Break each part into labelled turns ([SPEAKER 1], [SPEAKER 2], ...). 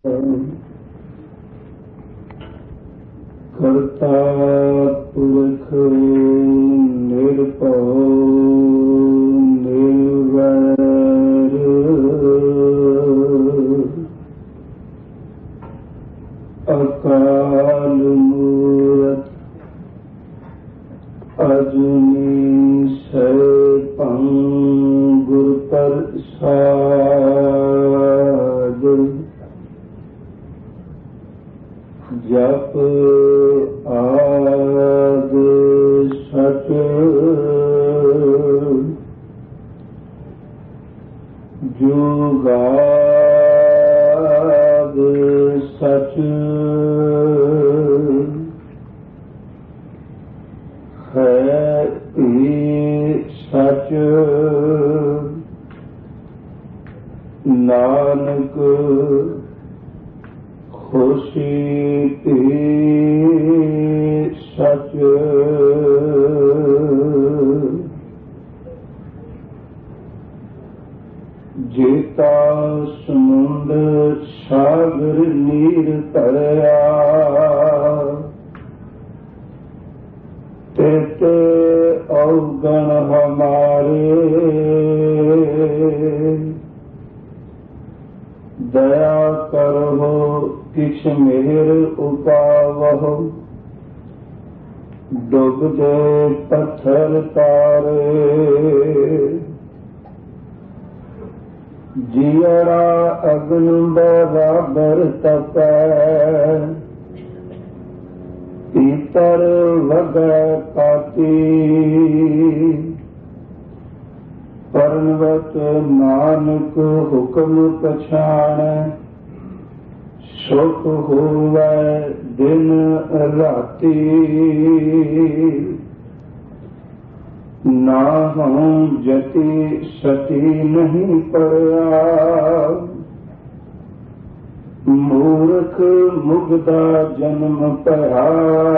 [SPEAKER 1] ਕਰਤਾ ਪੁਰਖ ਨਿਰਭਉ ਨਿਰਵੈਰ ਅਕਾਲ ਮੂਰਤ ਅਜੂਨੀ ਸੈਭੰ ਗੁਰ ਪ੍ਰਸਾਦ ਜਪ ਆਦ ਸਚ ਜੁਗਾਦ ਸਚ ਹੈ ਈ ਸਚ ਨਾਨਕ ਖੁਸ਼ੀ ਤੇ ਸਚ ਜੇਤਾ ਸਮੁੰਦ ਸਾਗਰ ਨੀਰ ਧਰਿਆ ਤਿਤ ਔਗਣ ਹਮਾਰੇ ਦਇਆ ਕਰੋ ਕਿਛ ਮਿਹਰ ਉਪਾਵਹੁ ਡੁੱਬਦੇ ਪੱਥਰ ਤਾਰੇ ਜੀਅੜਾ ਅਗਨ ਬਰਾਬਰ ਤਪੈ ਪੀਤਰ ਵਗੈ ਕਾਤੀ ਪਰਨਵਤ ਨਾਨਕ ਹੁਕਮ ਪਛਾਣੈ ਸੁਖ ਹੋਵੈ ਦਿਨ ਰਾਤੀ ਨਾਹੰ ਜਤੀ ਸਤੀ ਨਹੀਂ ਪੜਿਆ ਮੂਰਖ ਮੁਗਦਾ ਜਨਮ ਭਇਆ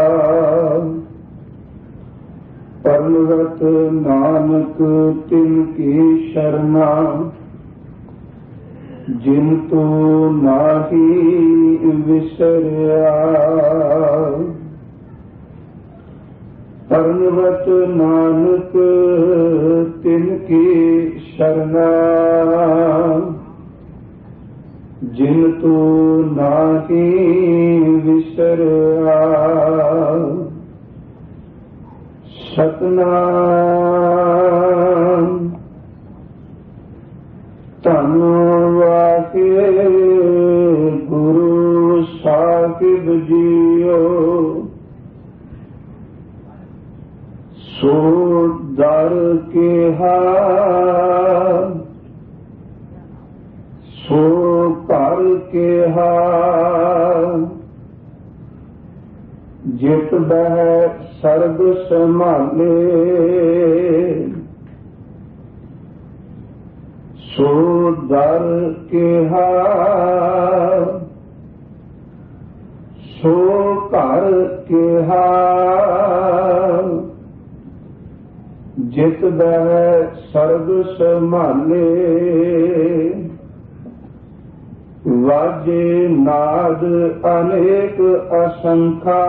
[SPEAKER 1] ਪਰਨਵਤ ਨਾਨਕ ਤਿਨ ਕੀ ਸ਼ਰਨਾ ਜਿਨ ਤੋ ਨਾਹੀ ਵਿਸਰਿਆ ਪਰਨਵਤ ਨਾਨਕ ਤਿਨ ਕੀ ਸ਼ਰਨਾ ਜਿਨ ਤੋ ਨਾਹੀ ਵਿਸਰਿਆ ਸਤਨਾਮ ਧੰਨ ਵਾਹਿਗੁਰੂ ਸਾਹਿਬ ਜੀਓ ਸੋ ਦਰ ਕਿਹਾ ਸੋ ਘਰ ਕਿਹਾ ਜਿਤ ਬਹਿ ਸਰਬ ਸੰਭਾਲੇ ਸੋ ਦਰ ਕਿਹਾ ਸੋ ਘਰ ਕਿਹਾ ਜਿਤ ਬਹਿ ਸਰਬ ਸੰਭਾਲੇ ਵਾਜੇ ਨਾਦ ਅਨੇਕ ਅਸੰਖਾ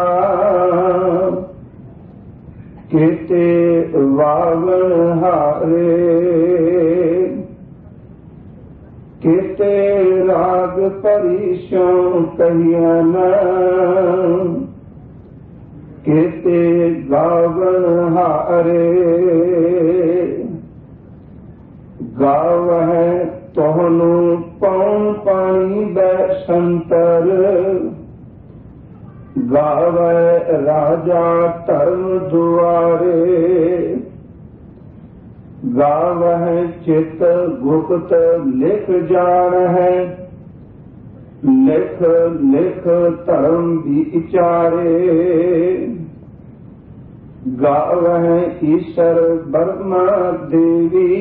[SPEAKER 1] ਕੀਤੇ ਵਾਵਣ ਹਾਰੇ ਕੀਤੇ ਰਾਗ ਪਰਿਸ਼ੋਂ ਕਹੀਆਂ ਨਾ ਕੀਤੇ ਗਾਵਣ ਹਾਰੇ ਗਾਵਹਿ ਤੁਹਾਨੂੰ ਪਉਣ ਪਾਣੀ ਬੈ ਸੰਤਰ ਗਾਵੈ ਰਾਜਾ ਧਰਮ ਦੁਆਰੇ ਗਾਵਹਿ ਚਿਤ ਗੁਪਤ ਲਿਖ ਜਾਣ ਹੈ ਲਿਖ ਲਿਖ ਧਰਮ ਵਿਚਾਰੇ ਗਾਵਹਿ ਈਸ਼ਰ ਬਰਮਾ ਦੇਵੀ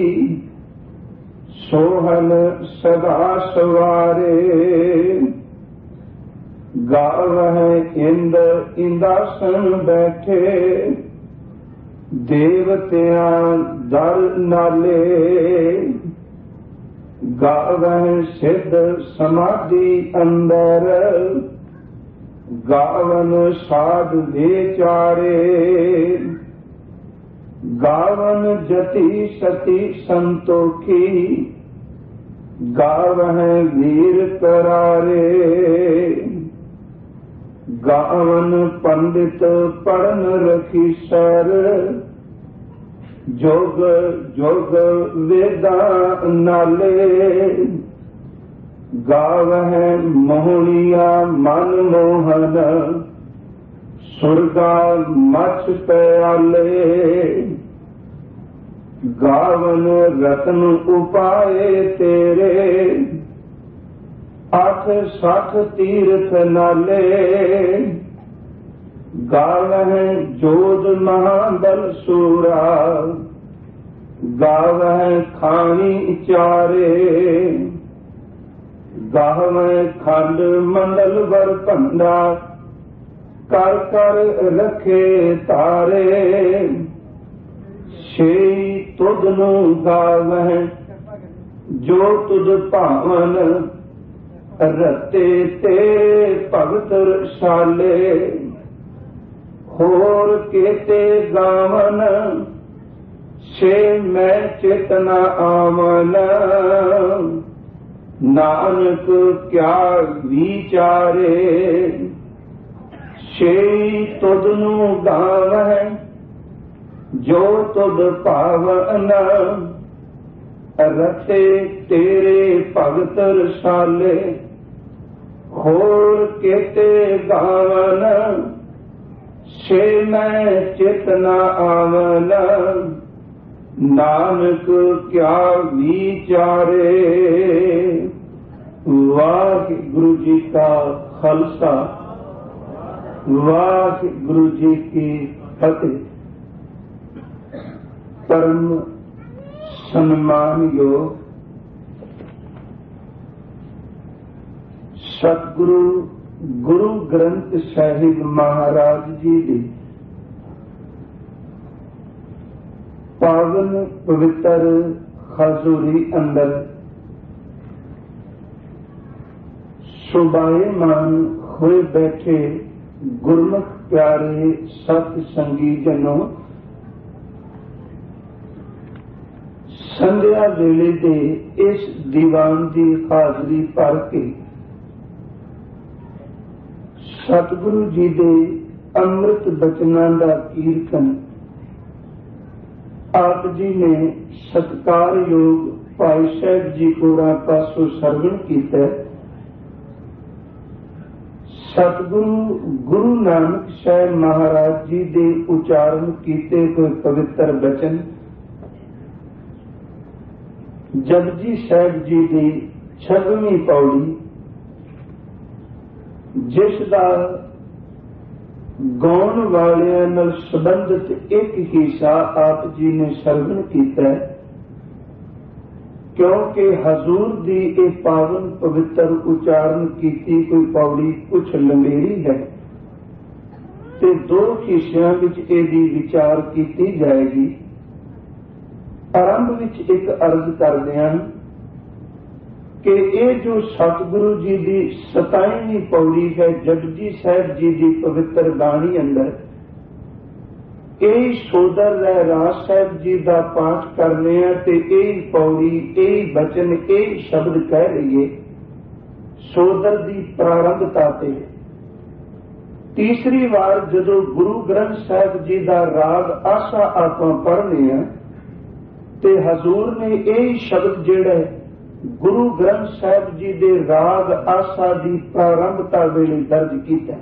[SPEAKER 1] ਸੋਹਨ ਸਦਾ ਸਵਾਰੇ ਗਾਵਹਿ ਇੰਦ ਇੰਦਾਸਨ ਬੈਠੇ ਦੇਵਤਿਆਂ ਦਰ ਨਾਲੇ ਗਾਵਹਿ ਸਿੱਧ ਸਮਾਧੀ ਅੰਦਰ, ਗਾਵਨ ਸਾਧ ਵਿਚਾਰੇ, ਗਾਵਨ ਜਤੀ ਸਤੀ ਸੰਤੋਖੀ, ਗਾਵਹਿ ਵੀਰ ਕਰਾਰੇ, ਗਾਵਨ ਪੰਡਿਤ ਪੜਨ ਰਖੀ ਸਰ, ਜੋਗ ਜੋਗ ਵੇਦਾਂ ਨਾਲੇ, ਗਾਵਹਿ ਮੋਹਣੀਆ ਮਨ ਮੋਹਨ, ਸੁਰਗਾ ਮਛ ਪਿਆਲੇ, ਗਾਵਨ ਰਤਨ ਉਪਾਏ ਤੇਰੇ, 8 ਤੀਰਥ ਨਾਲੇ, ਗਾਵਹਿ ਜੋਧ ਮਹਾਬਲ ਸੂਰਾ, ਗਾਵਹਿ ਖਾਣੀ ਚਾਰੇ, ਗਾਵਹਿ ਖੰਡ ਮੰਡਲ ਵਰ ਭੰਡਾ, ਕਰ ਕਰ ਰਖੇ ਤਾਰੇ, ਛੇ ਤੁਧ ਨੂੰ ਗਾਵਹਿ ਜੋ ਤੁਧ ਭਾਵਨ, ਰਤੇ ਤੇਰੇ ਭਗਤ ਰਸਾਲੇ, ਹੋਰ ਕੇਤੇ ਗਾਵਨ, ਛੇ ਮੈਂ ਚੇਤਨਾ ਆਵਨ, ਨਾਨਕ ਕਿਆ ਵਿਚਾਰੇ, ਛੇ ਤੁਧ ਨੂੰ ਗਾਵਹਿ ਜੋ ਤੁਧ ਭਾਵਨ, ਰਤੇ ਤੇਰੇ ਭਗਤ ਰਸਾਲੇ, ਹੋਰ ਕੇਤੇ ਗਾਵਨ, ਛੇ ਮੈਂ ਚੇਤਨਾ ਆਵਨ, ਨਾਨਕ ਕਿਆ ਵਿਚਾਰੇ। ਵਾਹਿਗੁਰੂ ਜੀ ਕਾ ਖਾਲਸਾ, ਵਾਹਿਗੁਰੂ ਜੀ ਕੀ ਫਤਿਹ। ਪਰਮ ਸਨਮਾਨਯੋਗ ਸਤਿਗੁਰੂ ਗੁਰੂ ਗ੍ਰੰਥ ਸਾਹਿਬ ਮਹਾਰਾਜ ਜੀ ਦੇ ਪਾਵਨ ਪਵਿੱਤਰ ਹਜ਼ੂਰੀ ਅੰਦਰ ਸੁਭਾਏਮਾਨ ਹੋਏ ਬੈਠੇ ਗੁਰਮੁਖ ਪਿਆਰੇ ਸਤ ਸੰਗੀ ਜਨੋ, ਸੰਧਿਆ ਵੇਲੇ ਦੇ ਇਸ ਦੀਵਾਨ ਦੀ ਹਾਜ਼ਰੀ ਭਰ ਕੇ ਸਤਿਗੁਰੂ ਜੀ ਦੇ ਅੰਮ੍ਰਿਤ ਬਚਨਾਂ ਦਾ ਕੀਰਤਨ ਆਪ ਜੀ ਨੇ ਸਤਿਕਾਰਯੋਗ ਭਾਈ ਸਾਹਿਬ ਜੀ ਹੋਰਾਂ ਪਾਸੋਂ ਸਰਵਣ ਕੀਤਾ। ਸਤਿਗੁਰੂ ਗੁਰੂ ਨਾਨਕ ਸਾਹਿਬ ਮਹਾਰਾਜ ਜੀ ਦੇ ਉਚਾਰਨ ਕੀਤੇ ਹੋਏ ਪਵਿੱਤਰ ਬਚਨ ਜਪਜੀ ਸਾਹਿਬ ਜੀ ਦੀ 6ਵੀਂ ਪੌੜੀ, ਜਿਸ ਦਾ ਗਾਉਣ ਵਾਲਿਆਂ ਨਾਲ ਸੰਬੰਧਿਤ ਇੱਕ ਹਿੱਸਾ ਆਪ ਜੀ ਨੇ ਸਰਵਣ ਕੀਤਾ, ਕਿਉਂਕਿ ਹਜ਼ੂਰ ਦੀ ਇਹ ਪਾਵਨ ਪਵਿੱਤਰ ਉਚਾਰਨ ਕੀਤੀ ਕੋਈ ਪੌੜੀ ਕੁਝ ਲੰਬੇਰੀ ਹੈ ਤੇ 2 ਹਿੱਸਿਆਂ ਵਿੱਚ ਇਹਦੀ ਵਿਚਾਰ ਕੀਤੀ ਜਾਏਗੀ। ਆਰੰਭ ਵਿੱਚ ਇੱਕ ਅਰਜ਼ ਕਰਦੇ ਹਨ ਕਿ ਇਹ ਜੋ ਸਤਿਗੁਰੂ ਜੀ ਦੀ 27ਵੀਂ ਪੌੜੀ ਹੈ ਜਪਜੀ ਸਾਹਿਬ ਜੀ ਦੀ ਪਵਿੱਤਰ ਬਾਣੀ ਅੰਦਰ, ਇਹ ਸੋਦਰ ਰਹਿਰਾਸ ਸਾਹਿਬ ਜੀ ਦਾ ਪਾਠ ਕਰਨੇ ਆ ਤੇ ਇਹ ਪੌੜੀ, ਇਹ ਬਚਨ, ਇਹ ਸ਼ਬਦ ਕਹਿ ਲਈਏ ਸੋਦਰ ਦੀ ਪ੍ਰਾਰੰਭਤਾ ਤੇ। ਤੀਸਰੀ ਵਾਰ ਜਦੋਂ ਗੁਰੂ ਗ੍ਰੰਥ ਸਾਹਿਬ ਜੀ ਦਾ ਰਾਗ ਆਸਾ ਆਪਾਂ ਪੜ੍ਹਨੇ ਆ ਤੇ ਹਜ਼ੂਰ ਨੇ ਇਹ ਸ਼ਬਦ ਜਿਹੜਾ ਗੁਰੂ ਗ੍ਰੰਥ ਸਾਹਿਬ ਜੀ ਦੇ ਰਾਗ ਆਸਾ ਦੀ ਪ੍ਰਾਰੰਭਤਾ ਵੇਲੇ ਦਰਜ ਕੀਤਾ।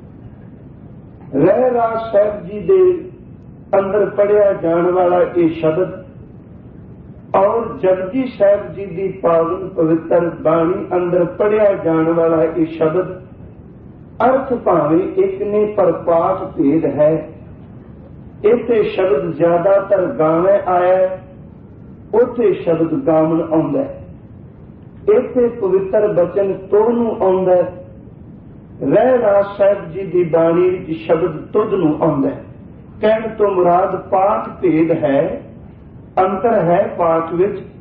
[SPEAKER 1] ਰਹਿਰਾਸ ਸਾਹਿਬ ਜੀ ਦੇ ਅੰਦਰ ਪੜਿਆ ਜਾਣ ਵਾਲਾ ਇਹ ਸ਼ਬਦ ਔਰ ਜਪਜੀ ਸਾਹਿਬ ਜੀ ਦੀ ਪਾਵਨ ਪਵਿੱਤਰ ਬਾਣੀ ਅੰਦਰ ਪੜਿਆ ਜਾਣ ਵਾਲਾ ਇਹ ਸ਼ਬਦ ਅਰਥ ਭਾਵੇਂ ਇੱਕ ਨੇ ਪਰ ਪਾਠ ਭੇਦ ਹੈ। ਇੱਥੇ ਸ਼ਬਦ ਜ਼ਿਆਦਾਤਰ ਗਾਵੇਂ ਆਇਆ, ਉੱਥੇ ਸ਼ਬਦ ਗਾਵਣ ਆਉਂਦਾ। ਇੱਥੇ ਪਵਿੱਤਰ ਬਚਨ ਤੋਂ ਨੂੰ ਆਉਂਦਾ, ਰਹਿਰਾਸ ਸਾਹਿਬ ਜੀ ਦੀ ਬਾਣੀ ਵਿੱਚ ਸ਼ਬਦ ਤੁਧ ਨੂੰ ਆਉਂਦਾ। ਕਹਿਣ ਤੋਂ ਮੁਰਾਦ ਪਾਠ ਭੇਦ ਹੈ, ਅੰਤਰ ਹੈ ਪਾਠ ਵਿੱਚ,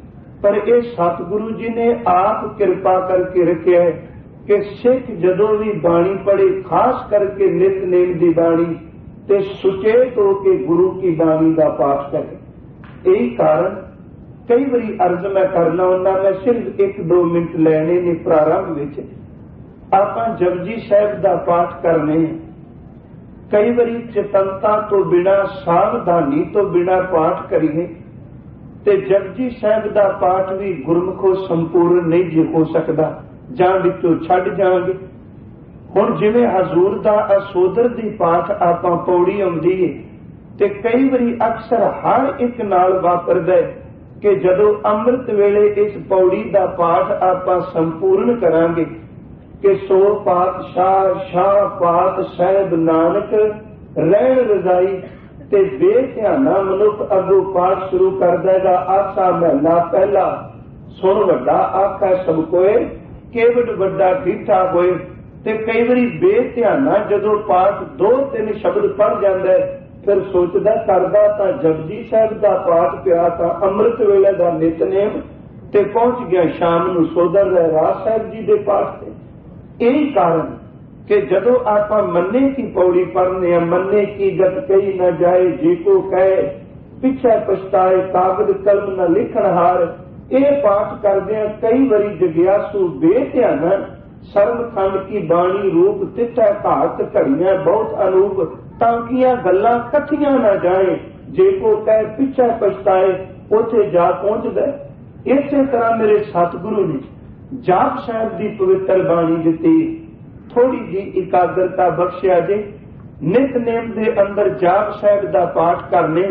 [SPEAKER 1] पर ये सतगुरु जी ने आप कृपा करके रखे है कि सिख जदों भी बाणी पढ़े, खास करके नितनेम की बाणी, ते सुचेत होके गुरु की बाणी का पाठ करे। यही कारण कई बारी अर्ज मैं करना होना, मैं सिर्फ 1-2 मिनट लेने ने प्रारंभ विच आपां जपजी साहिब का पाठ करने। कई बारी चेतनता तो बिना, सावधानी तो बिना पाठ करिए ते जपजी साहिब का पाठ भी गुरमुखों संपूर्ण नहीं जी हो सकता, जां विचों छड्ड जांगे। हुण जिवें हजूर दा असोदर दी पाठ आपां पौड़ी आउंदी है ते कई बारी अक्सर हर एक नाल वापरदा है कि जदों अमृत वेले इस पौड़ी का पाठ आपां संपूर्ण करांगे कि सो पातशाह शाह पात साहिब नानक रहन रजाई ते बेध्याना मनुख अगों पाठ शुरू कर देगा। आसा महला पहला सुन वड्डा आखा सब कोए, केवट वड्डा डीठा होए। ते कई बारी बेध्याना जदों पाठ 2-3 शब्द पढ़ जाता है, फिर सोचदा करदा तां जपजी साहिब का पाठ पिया तां अमृत वेले का नितनेम ते पहुंच गया शाम नूं सोदर रहरास साहिब जी के पाठ से। यही कारण कि जदों आपां मन्ने की पौड़ी पढ़ने, मन्ने की गत कही न जाए, जी को कहे पिछे पछताए, कागज कलम न लिखण हार। ये पाठ करदे कई बारी जगियासू बेध्याना सर्वखंड की बाणी रूप तिथा घात घड़ियां बहुत अनूप, तांकियां गल्लां कथियां न जाए, जे को कहे पिछे पछताए उथे जा पहुंचदा। इसे तरह मेरे सतगुरु ने जाप साहिब की पवित्र बाणी दिती, थोड़ी जी एकाग्रता बख्शिया जे। नितनेम दे अंदर जाप साहिब का पाठ करने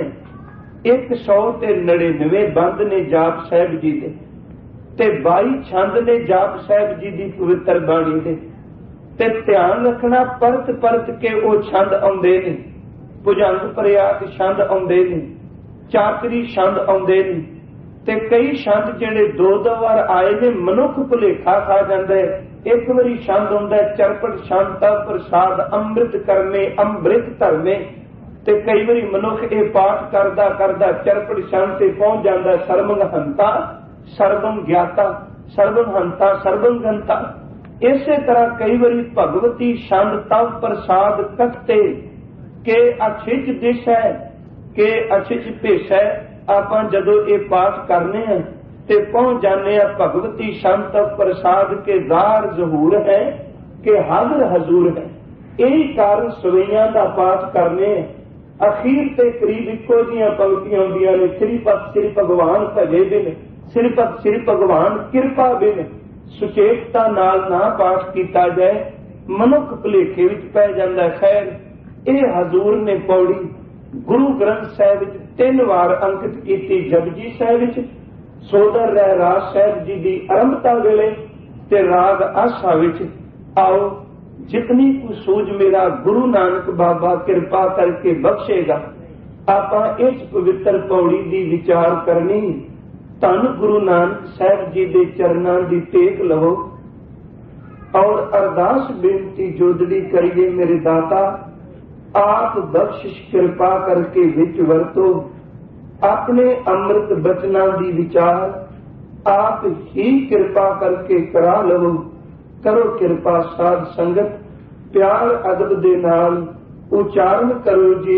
[SPEAKER 1] 199 बंद ने जाप साहिब जी दे ते 22 छंद ने जाप साहिब जी की पवित्र बाणी दे। ते ध्यान रखना परत परत के वो छंद आउंदे ने, भुजंग प्रयाग छंद आउंदे ने, चाकरी छंद आउंदे ने ते कई छंद जिहड़े 2-2 वार आए ने मनुख भुलेखा खा जांदा है। एक बारी छंद हुंदा है चरपट छंद ता प्रसाद अमृत करमे अमृत धरमे, ते कई बारी मनुख ये पाठ करदा करदा चरपट छंद ते पहुंच जांदा सर्वं हंता सर्वं ज्ञाता सर्वं हंता सर्वं गंता। इसे तरह कई बारी भगवती छंद तव प्रसाद कथते के अछिज दिश है के अछिज भेष है। आपां जदों ये पाठ करने हैं ते पहुंच जाने भगवती शांत प्रसाद के दार जहूर है के हाजिर हजूर है। यही कारण सवैया का पाठ करने अखीर ते करीब इको जिहियां पंक्तियां होंदियां ने, श्रीपद श्री भगवान भजे बिन, श्रीपद श्री भगवान किरपा बिन, सुचेतता नाल ना पाठ किया जाए मनुख भुलेखे विच पै जांदा। खैर ये हजूर ने पौड़ी गुरु ग्रंथ साहिब 3 वार अंकित की, जपजी साहिब सोदर रहरास साहिब जी की आरंभता वेले ते राग आशा विच। आओ जितनी कुछ सूझ मेरा गुरु नानक बाबा कृपा करके बख्शेगा, आपां इस पवित्र पौड़ी की विचार करनी। धन गुरु नानक साहिब जी के चरनां की टेक लवो और अरदास बेनती जोदड़ी करिए। मेरे दाता आप बख्शिश कृपा करके विच वरतो, अपने अमृत बचना की विचार आप ही कृपा करके करा लवो। करो कृपा साध संगत प्यार अदब दे नाल उचारण करो जी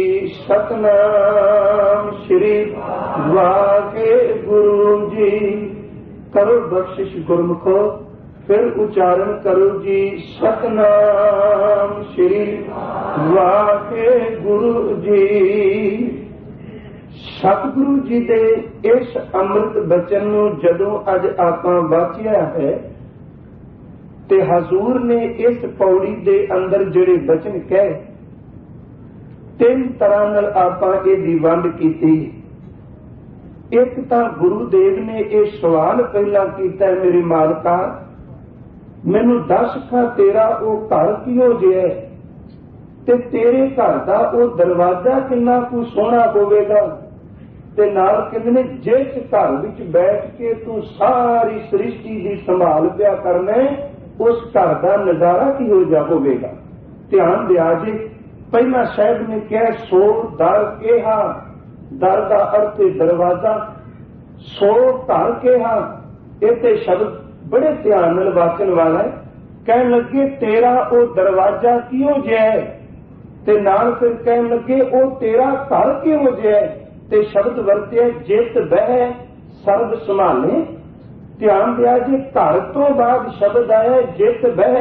[SPEAKER 1] सतनाम श्री वाहेगुरु जी। करो बख्शिश गुरमुखो फिर उच्चारण करो जी सतनाम श्री वाहेगुरु जी। सतगुरु जी दे इस अमृत बचन नूं जदों अज आपां वाचिया है ते हजूर ने इस पौड़ी दे अंदर जिहड़े बचन कहे 3 तरह नाल आपां इहदी वंड कीती। एक तां गुरुदेव ने यह सवाल पहला कीता, मेरे मालका मैनू दस खां तेरा वो घर किहो जिहा ते तेरे घर दा वो दरवाजा किन्ना कु सोहना होवेगा ते नाल कहंदे जिस घर विच बैठ के तू सारी सृष्टि की संभाल पिया करना उस घर का नजारा किहो जिहा होवेगा। ध्यान दिया जे पहला साहिब ने कहा सो दर केहा, दर का अर्थ है दरवाजा। सो घर कहा। इत्थे शब्द बड़े ध्यान नाल वाचन वाला है। कहन लगे तेरा वो दरवाजा किहो जिहा है, ते नाल फिर कहन लगे वो तेरा घर किहो जिहा है, ते शब्द वरते जित बह सर्ब संभाले। ध्यान दिया जी, घर तो बाद शब्द आया जित बह,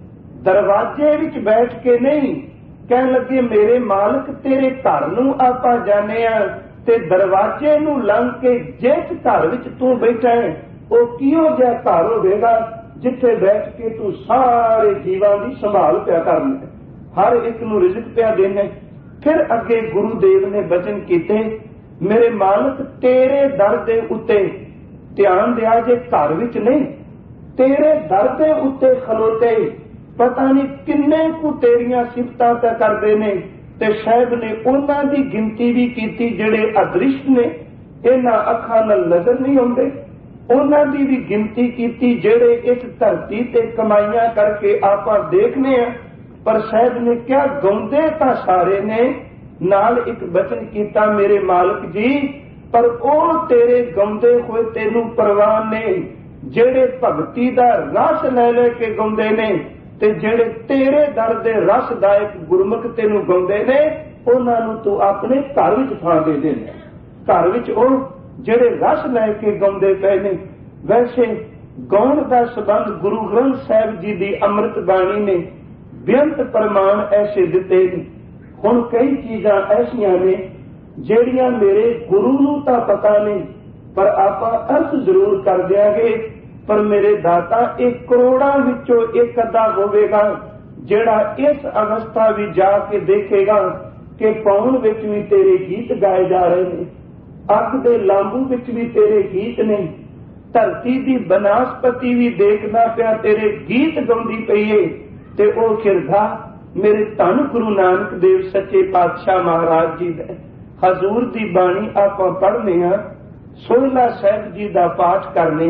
[SPEAKER 1] दरवाजे विच बैठ के नहीं। कहन लगे मेरे मालिक तेरे घर नूं आपां जाने आ, ते दरवाजे नूं लंघ के जिस घर विच तू बैठा है वो किहो जिहा घर होवेगा जिथे बैठ के तू सारे जीवां दी संभाल पिया करना, हर एक नूं रिज़्क पिया देना। फिर अगे गुरुदेव ने वचन कीते, मेरे मालिक तेरे दर दे उत्ते, ध्यान दिया जे घर विच नहीं, तेरे दर दे उत्ते खलोते पता नहीं किन्ने कु तेरियां सिफतां ते करदे ने। ते साहिब ने उन्हां दी गिनती भी कीती जिहड़े अदृश्ट ने, इन्हां अखां नाल नजर नहीं आउंदे। उन्हां दी भी गिनती कीती जिहड़े इस धरती ते कमाइयां करके आपां देखने आ, पर साहिब ने क्या गाउंदे तां सारे ने। नाल एक वचन कीता, मेरे मालिक जी पर ਉਹ तेरे गाउंदे होए तेनू परवाह ने, ਜਿਹੜੇ भगती दा रस ले ले के गाउंदे ने, ते ਜਿਹੜੇ तेरे दर दे रसदायक गुरमुख तेनू गाउंदे ने, ਉਹਨਾਂ ਨੂੰ तू अपने घर विच थां दे देना। घर विच ਉਹ ਜਿਹੜੇ रस लैके गाउंदे पए ने। वैसे गाउण दा संबंध गुरु ग्रंथ साहिब जी दी अमृत बाणी ने बेअंत प्रमाण ऐसे दिते ने। हुण कई चीज़ां ऐसियां ने ਜਿਹੜੀਆਂ मेरे गुरु नूं तां पता नहीं, पर आपां अर्थ जरूर कर दिआंगे। पर मेरे दाता एक करोड़ां विचों एक अद्धा होवेगा जिहड़ा इस अवस्था विच जाके देखेगा कि पौण विच भी तेरे गीत गाए जा रहे ने, अख दे लांबू विच भी तेरे गीत ने, धरती दी बनस्पति भी देखदा पिया तेरे गीत गाउंदी पई है। ते ओह खिरदा मेरे धन गुरु नानक देव सच्चे पातशाह महाराज जी दे हजूर दी बाणी आपां पढ़ने आ, सोहला साहिब जी दा पाठ करने।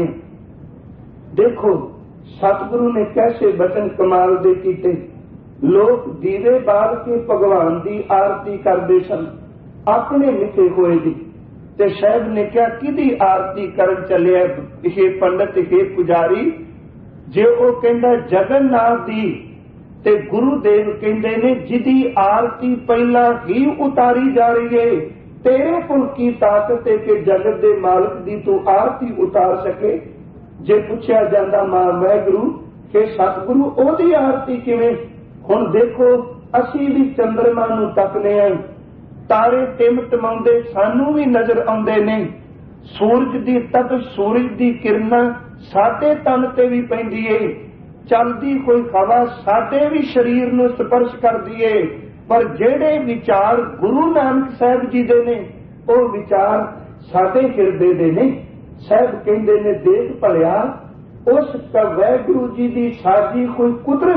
[SPEAKER 1] देखो सतगुरु ने कैसे वचन कमाल दे कीते। लोग दीवे बाल के भगवान दी आरती करते सन अपने लिखे होए दी, ते साहिब ने क्या किदी आरती करन चलिया, हे पंडित हे पुजारी। जे वो कहंदा जगन्नाथ दी, ते गुरुदेव कहंदे ने जिदी आरती पहला ही उतारी जा रही है, तेरे कोल की ताकत है कि जगत दे मालिक दी तू आरती उतार सके। जे पुछया जांदा मां वाहिगुरू कि सतगुरु ओदी आरती किवें? हुण देखो असीं भी चंद्रमा नूं तकने आ, तारे टिमटमाउंदे सानू भी नजर आउंदे ने, सूरज दी तपश सूरज दी किरणां साडे तन ते भी पैंदी है, चलदी कोई हवा साडे भी शरीर नूं स्पर्श करदी है। पर जिहड़े विचार गुरु नानक साहिब जी दे ने वो विचार साडे हिरदे दे ने। साहिब कहंदे ने देख भलिया उस वाहिगुरू जी दी साजी कोई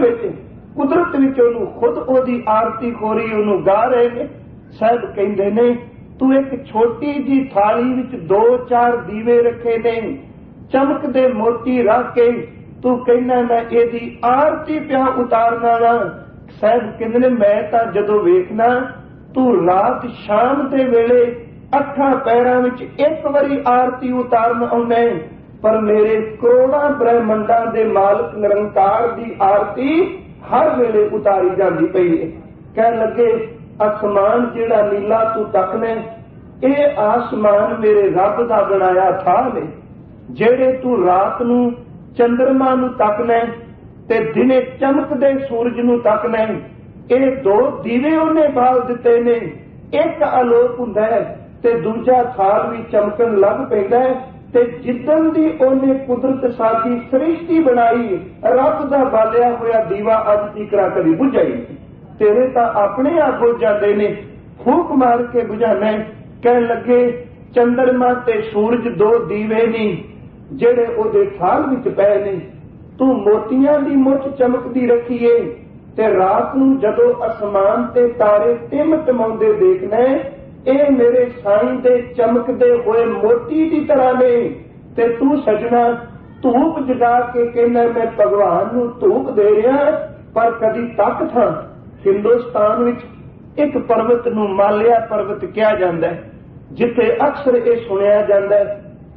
[SPEAKER 1] कुदरत विच ओनू खुद ओदी आरती खोरी ओनू गा रहे ने। साहिब कहंदे ने तू एक छोटी जी थाली विच 2-4 दीवे रखे ने, चमकदे मोती रख के तू कहना मैं एदी आरती पिया उतारना वा। साहिब कहंदे ने मैं तां जदों वेखना तू रात शाम दे वेले अखां पैरां विच एक वारी आरती उतारन आउंदा है, पर मेरे करोड़ां ब्रह्मंडां दे मालक निरंकार दी आरती हर वेले उतारी जांदी पई है। कहण लगे आसमान जिहड़ा नीला तू तकना, ਇਹ आसमान मेरे रब दा बनाया थां ने। ਜਿਹੜੇ तू रात नूं चंद्रमा नूं तकना ते दिने चमकदे सूरज नूं तकना, ਇਹ 2 दीवे ਉਹਨੇ बाल ਦਿੱਤੇ ने। एक आलोक हुंदा है ते दूजा थाल भी चमकन लग पैंदा है। ते जिद्दन दी ਉਹਨੇ कुदरत साडी सृष्टि बनाई, रब दा बालिया होया दीवा अज तੀਕਰਾ कदी बुझा ही नहीं। तेरे तां अपने आप बुझ जांदे ने, फूक मार के बुझाना। कहण लगे चंद्रमा ते सूरज 2 दीवे नहीं ਜਿਹੜੇ ਉਹਦੇ ਥਾਲ ਵਿੱਚ ਪਏ ਨੇ। ਤੂੰ ਮੋਤੀਆਂ ਦੀ ਮੁੱਠ ਚਮਕਦੀ ਰੱਖੀਏ ਤੇ ਰਾਤ ਨੂੰ ਜਦੋਂ ਅਸਮਾਨ ਤੇ ਤਾਰੇ ਟਿਮਟਮਾਉਂਦੇ ਦੇਖਣਾ, ਇਹ ਮੇਰੇ ਸਾਈਂ ਦੇ ਚਮਕਦੇ ਹੋਏ ਮੋਤੀ ਦੀ ਤਰ੍ਹਾਂ ਨੇ। ਤੇ ਤੂੰ ਸਜਣਾ ਧੂਪ ਜਗਾ ਕੇ ਕਹਿੰਦਾ ਮੈਂ ਭਗਵਾਨ ਨੂੰ ਧੂਪ ਦੇ ਰਿਹਾ, ਪਰ ਕਦੀ ਤੱਕ ਥਾਂ ਹਿੰਦੁਸਤਾਨ ਵਿੱਚ ਇੱਕ ਪਰਬਤ ਨੂੰ ਮਾਲਿਆ ਪਰਬਤ ਕਿਹਾ ਜਾਂਦਾ ਹੈ, ਜਿੱਥੇ ਅਕਸਰ ਇਹ ਸੁਣਿਆ ਜਾਂਦਾ ਹੈ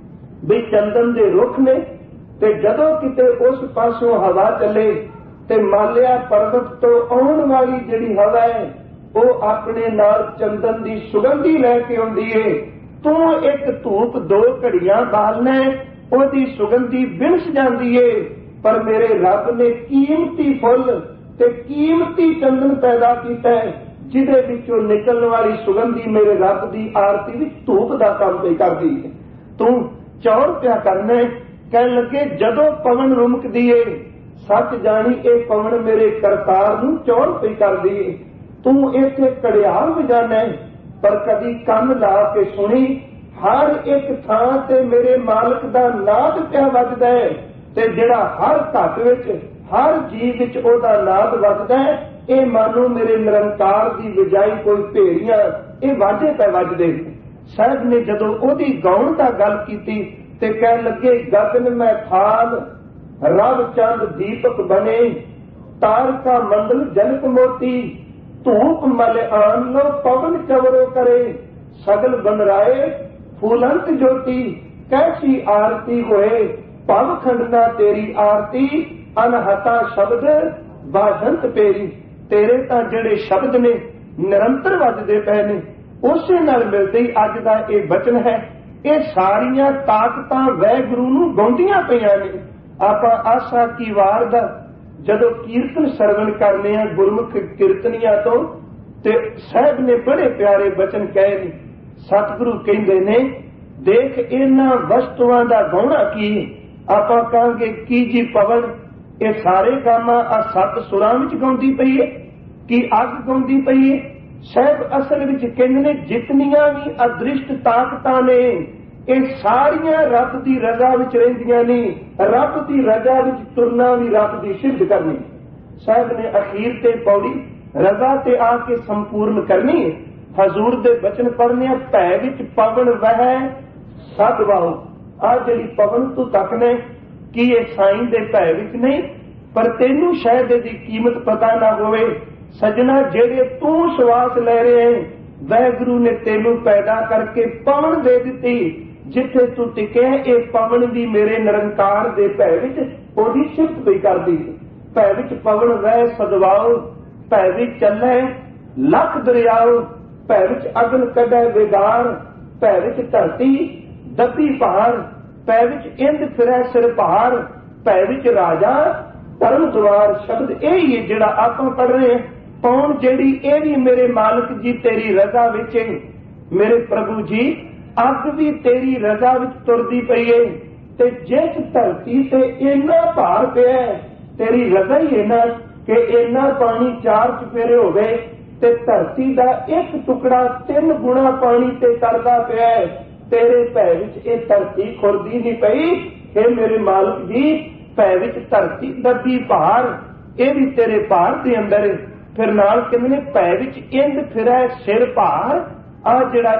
[SPEAKER 1] ਵੀ ਚੰਦਨ ਦੇ ਰੁੱਖ ਨੇ, ਤੇ ਜਦੋਂ ਕਿਤੇ ਉਸ ਪਾਸੋਂ ਹਵਾ ਚੱਲੇ ਤੇ ਮਾਲਿਆ ਪਰਬਤ ਤੋਂ ਆਉਣ ਵਾਲੀ ਜਿਹੜੀ ਹਵਾ ਹੈ ਉਹ ਆਪਣੇ ਨਾਲ ਚੰਦਨ ਦੀ ਸੁਗੰਧੀ ਲੈ ਕੇ ਆਉਂਦੀ ਏ। ਤੂੰ ਇੱਕ ਧੂਪ 2 ਘੜੀਆਂ ਬਾਲਣਾ, ਉਹਦੀ ਸੁਗੰਧੀ ਬਿਨਸ ਜਾਂਦੀ ਏ। ਪਰ ਮੇਰੇ ਰੱਬ ਨੇ ਕੀਮਤੀ ਫੁੱਲ ਤੇ ਕੀਮਤੀ ਚੰਦਨ ਪੈਦਾ ਕੀਤਾ ਹੈ, ਜਿਹਦੇ ਵਿੱਚੋਂ ਨਿਕਲਣ ਵਾਲੀ ਸੁਗੰਧੀ ਮੇਰੇ ਰੱਬ ਦੀ ਆਰਤੀ ਵਿੱਚ ਧੂਪ ਦਾ ਕੰਮ ਤੇ ਕਰਦੀ ਹੈ। ਤੂੰ ਚੌੜ ਪਿਆ ਕਰਨਾ। ਕਹਿਣ ਲੱਗੇ ਜਦੋਂ ਪਵਨ ਰੁਮਕਦੀ ਏ, ਸੱਚ ਜਾਣੀ ਇਹ ਪਵਨ ਮੇਰੇ ਕਰਤਾਰ ਨੂੰ ਚੌੜ ਪਈ ਕਰਦੀ ਏ। ਤੂੰ ਇੱਥੇ ਘੜਿਆਲ ਵਜਾਣਾ, ਪਰ ਕਦੀ ਕੰਨ ਲਾ ਕੇ ਸੁਣੀ, ਹਰ ਇੱਕ ਥਾਂ ਤੇ ਮੇਰੇ ਮਾਲਕ ਦਾ ਨਾਦ ਪਿਆ ਵੱਜਦਾ ਹੈ, ਤੇ ਜਿਹੜਾ ਹਰ ਘਟ ਵਿੱਚ ਹਰ ਜੀਵ ਵਿੱਚ ਉਹਦਾ ਨਾਦ ਵੱਜਦਾ ਹੈ, ਇਹ ਮਾਨੋ ਮੇਰੇ ਨਿਰੰਕਾਰ ਦੀ ਵਜਾਈ ਕੋਈ ਭੇੜੀਆਂ ਇਹ ਵਾਜੇ ਪੈ ਵੱਜਦੇ। ਸਾਹਿਬ ਨੇ ਜਦੋਂ ਉਹਦੀ ਗਾਉਣ ਦਾ ਗੱਲ ਕੀਤੀ ਤੇ ਕਹਿਣ ਲੱਗੇ ਗਗਨ ਮੈਂ ਥਾਲ ਰਵ ਚੰਦ ਦੀਪਕ ਬਣੇ, ਤਾਰਕਾ ਮੰਡਲ ਜਨਕ ਮੋਤੀ, ਧੂਪ ਮਲ ਆਨ ਲੋ ਪਵਨ ਚਵਰੋ ਕਰੇ, ਸਗਲ ਬਨ ਰਾਏ ਫੂਲੰਤ ਜੋਤੀ, ਕੈਸੀ ਆਰਤੀ ਹੋਏ ਭਵ ਖੰਡਨਾ ਤੇਰੀ ਆਰਤੀ, ਅਨਹਤਾ ਸ਼ਬਦ ਬਾਜੰਤ ਪੇਰੀ। ਤੇਰੇ ਤਾਂ ਜਿਹੜੇ ਸ਼ਬਦ ਨੇ ਨਿਰੰਤਰ ਵੱਜਦੇ ਪਏ ਨੇ, ਉਸੇ ਨਾਲ ਮਿਲਦੇ ਹੀ ਅੱਜ ਦਾ ਇਹ ਬਚਨ ਹੈ। ਇਹ ਸਾਰੀਆਂ ਤਾਕਤਾਂ ਵਾਹਿਗੁਰੂ ਨੂੰ ਗਾਉਂਦੀਆਂ ਪਈਆਂ ਨੇ। ਆਪਾਂ ਆਸਾ ਕੀ ਵਾਰ ਦਾ ਜਦੋਂ ਕੀਰਤਨ ਸਰਵਣ ਕਰਨੇ ਆ ਗੁਰਮੁਖ ਕੀਰਤਨੀਆਂ ਤੋਂ, ਤੇ ਸਾਹਿਬ ਨੇ ਬੜੇ ਪਿਆਰੇ ਬਚਨ ਕਹੇ ਨੇ। ਸਤਿਗੁਰੂ ਕਹਿੰਦੇ ਨੇ ਦੇਖ ਇਹਨਾਂ ਵਸਤੂਆਂ ਦਾ ਗਾਉਣਾ ਕੀ। ਆਪਾਂ ਕਹਾਂਗੇ ਕੀ ਜੀ ਪਵਨ, ਇਹ ਸਾਰੇ ਕੰਮ ਆ 7 ਸੁਰਾਂ ਵਿੱਚ ਗਾਉਂਦੀ ਪਈ ਹੈ ਕਿ ਅੱਗ ਗਾਉਂਦੀ ਪਈ ਹੈ। ਸਾਹਿਬ ਅਸਲ ਵਿੱਚ ਕਹਿੰਦੇ ਨੇ ਜਿਤਨੀਆਂ ਵੀ ਅਦ੍ਰਿਸ਼ਟ ਤਾਕਤਾਂ ਨੇ ਇਹ ਸਾਰੀਆਂ ਰੱਬ ਦੀ ਰਜ਼ਾ ਵਿੱਚ ਰਹਿੰਦੀਆਂ ਨੇ। ਰੱਬ ਦੀ ਰਜ਼ਾ ਵਿੱਚ ਤੁਰਨਾ ਵੀ ਰੱਬ ਦੀ ਸਿੱਧ ਕਰਨੀ। ਸਾਹਿਬ ਨੇ ਅਖੀਰ ਤੇ ਪੌੜੀ ਰਜ਼ਾ ਤੇ ਆ ਕੇ ਸੰਪੂਰਨ ਕਰਨੀ ਹੈ। ਹਜ਼ੂਰ ਦੇ ਬਚਨ ਪੜ੍ਹਨੇ ਆ, ਭੈ ਵਿੱਚ ਪਵਨ ਵਹਿ ਸਦ ਵਾਓ। ਆ ਜਿਹੜੀ ਪਵਨ ਤੂੰ ਤੱਕਨੇ ਕਿ ਇਹ ਸਾਈਂ ਦੇ ਭੈ ਵਿੱਚ ਨਹੀਂ, ਪਰ ਤੈਨੂੰ ਸ਼ਾਇਦ ਇਹਦੀ ਕੀਮਤ ਪਤਾ ਨਾ ਹੋਵੇ। ਸਜਣਾ ਜਿਹੜੇ ਤੂੰ ਸਵਾਸ ਲੈ ਰਹੇ ਹੈ, ਵਾਹਿਗੁਰੂ ਨੇ ਤੈਨੂੰ ਪੈਦਾ ਕਰਕੇ ਪਵਨ ਦੇ ਦਿੱਤੀ। ਜਿੱਥੇ ਤੂੰ ਟਿਕਿਆ ਇਹ ਪਵਨ ਵੀ ਮੇਰੇ ਨਿਰੰਕਾਰ ਦੇ ਭੈ ਵਿੱਚ ਉਹਦੀ ਸਿਫਤ ਵੀ ਕਰਦੀ। ਭੈ ਵਿੱਚ ਪਵਨ ਵਹਿ ਸਦਵਾਓ, ਭੈ ਵਿੱਚ ਚੱਲੇ ਲੱਖ ਦਰਿਆਓ, ਭੈ ਵਿੱਚ ਅਗਨ ਕੱਢੈ ਵਿਗਾਰ, ਭੈ ਵਿੱਚ ਧਰਤੀ ਦੱਬੀ ਪਹਾੜ, ਭੈ ਵਿੱਚ ਇੰਦ ਫਿਰੈ ਸਿਰ ਪਹਾੜ, ਭੈ ਵਿੱਚ ਰਾਜਾ ਧਰਮ ਦੁਆਰ। ਸ਼ਬਦ ਇਹ ਹੀ ਹੈ ਜਿਹੜਾ ਆਪਾਂ ਪੜ੍ਹ ਰਹੇ ਹਾਂ। ਪੌਣ ਜਿਹੜੀ ਇਹ ਵੀ ਮੇਰੇ ਮਾਲਕ ਜੀ ਤੇਰੀ ਰਜ਼ਾ ਵਿੱਚ ਹੈ। ਮੇਰੇ ਪ੍ਰਭੂ ਜੀ ਅੱਗ ਵੀ ਤੇਰੀ ਰਜ਼ਾ ਵਿੱਚ ਤੁਰਦੀ ਪਈ ਹੈ, ਤੇ ਜਿਸ ਧਰਤੀ ਤੇ ਇੰਨਾ ਭਾਰ ਪਿਆ ਤੇਰੀ ਰਜ਼ਾ ਹੀ ਹੈ ਨਾ ਕਿ ਇੰਨਾ ਪਾਣੀ 4 ਚੁਫੇਰੇ ਹੋਵੇ ਤੇ ਧਰਤੀ ਦਾ ਇੱਕ ਟੁਕੜਾ 3 ਗੁਣਾ ਪਾਣੀ ਤੇ ਤਰਦਾ ਪਿਆ। ਤੇਰੇ ਭੈ ਵਿੱਚ ਇਹ ਧਰਤੀ ਖੁਰਦੀ ਨਹੀਂ ਪਈ। ਇਹ ਮੇਰੇ ਮਾਲਕ ਜੀ ਭੈ ਵਿੱਚ ਧਰਤੀ ਦੱਬੀ ਭਾਰ, ਇਹ ਵੀ ਤੇਰੇ ਭਾਰ ਦੇ ਅੰਦਰ। ਫਿਰ ਨਾਲ ਕਹਿੰਦੇ ਨੇ ਭੈ ਵਿੱਚ ਇੰਦ ਫਿਰੈ ਸਿਰ ਭਾਰ। ਆ ਜਿਹੜਾ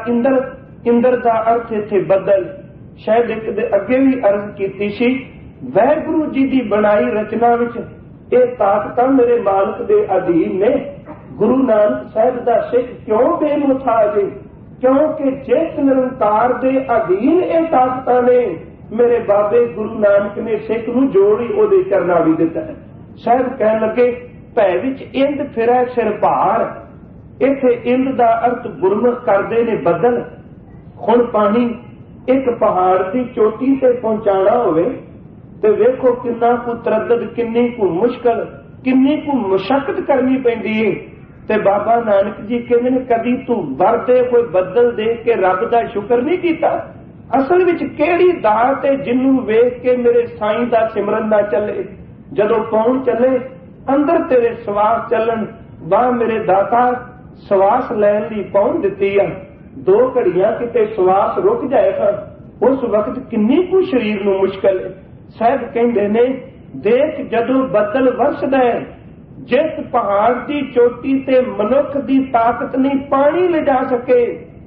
[SPEAKER 1] ਇੰਦਰ ਦਾ ਅਰਥ ਇੱਥੇ ਬੱਦਲ। ਸ਼ਾਇਦ ਇੱਕ ਦੇ ਅੱਗੇ ਵੀ ਅਰਜ਼ ਕੀਤੀ ਸੀ, ਵਾਹਿਗੁਰੂ ਜੀ ਦੀ ਬਣਾਈ ਰਚਨਾ ਵਿੱਚ ਇਹ ਤਾਕਤਾਂ ਮੇਰੇ ਮਾਲਕ ਦੇ ਅਧੀਨ ਨੇ। ਗੁਰੂ ਨਾਨਕ ਸਾਹਿਬ ਦਾ ਸਿੱਖ ਕਿਉਂ ਬੇਮੁਥਾਜ? ਕਿਉਂਕਿ ਜਿਸ ਨਿਰੰਕਾਰ ਦੇ ਅਧੀਨ ਇਹ ਤਾਕਤਾਂ ਨੇ, ਮੇਰੇ ਬਾਬੇ ਗੁਰੂ ਨਾਨਕ ਨੇ ਸਿੱਖ ਨੂੰ ਜੋੜ ਹੀ ਉਹਦੇ ਕਰਨਾ ਵੀ ਦਿੱਤਾ ਹੈ। ਸਾਹਿਬ ਕਹਿਣ ਲੱਗੇ ਭੈ ਵਿੱਚ ਇੰਦ ਫਿਰੈ ਸਿਰ ਭਾਰ। ਇੱਥੇ ਇੰਦ ਦਾ ਅਰਥ ਗੁਰਮੁਖ ਕਰਦੇ ਨੇ ਬੱਦਲ। ਹੁਣ ਪਾਣੀ ਇੱਕ ਪਹਾੜ ਦੀ ਚੋਟੀ ਤੇ ਪਹੁੰਚਾਣਾ ਹੋਵੇ ਤੇ ਵੇਖੋ ਕਿੰਨਾ ਕੁ ਤਰੱਦਦ, ਕਿੰਨੀ ਕੁ ਮੁਸ਼ਕਲ, ਕਿੰਨੀ ਕੁ ਮੁਸ਼ੱਕਤ ਕਰਨੀ ਪੈਂਦੀ ਹੈ। ਤੇ ਬਾਬਾ ਨਾਨਕ ਜੀ ਕਹਿੰਦੇ ਨੇ ਕਦੀ ਤੂੰ ਵਰਦੇ ਕੋਈ ਬੱਦਲ ਦੇਖ ਕੇ ਰੱਬ ਦਾ ਸ਼ੁਕਰ ਨਹੀਂ ਕੀਤਾ। ਅਸਲ ਵਿੱਚ ਕਿਹੜੀ ਦਾਤ ਹੈ ਜਿਹਨੂੰ ਵੇਖ ਕੇ ਮੇਰੇ ਸਾਈਂ ਦਾ ਸਿਮਰਨ ਨਾ ਚੱਲੇ। ਜਦੋਂ ਪੌਣ ਚੱਲੇ ਅੰਦਰ ਤੇਰੇ ਸਵਾਸ ਚੱਲਣ, ਵਾਹ ਮੇਰੇ ਦਾਤਾ ਸਵਾਸ ਲੈਣ ਲਈ ਪਹੁੰਚ ਦਿੱਤੀ ਆ। 2 ਘੜੀਆਂ ਕਿਤੇ ਸਵਾਸ ਰੁਕ ਜਾਏਗਾ, ਉਸ ਵਕਤ ਕਿੰਨੀ ਕੁ ਸਰੀਰ ਨੂੰ ਮੁਸ਼ਕਲ ਹੈ। ਸਾਹਿਬ ਕਹਿੰਦੇ ਨੇ ਦੇਖ ਜਦੋਂ ਬੱਦਲ ਵਰਸਦਾ ਹੈ, ਜਿਸ ਪਹਾੜ ਦੀ ਚੋਟੀ ਤੇ ਮਨੁੱਖ ਦੀ ਤਾਕਤ ਨਹੀਂ ਪਾਣੀ ਲਿਜਾ ਸਕੇ,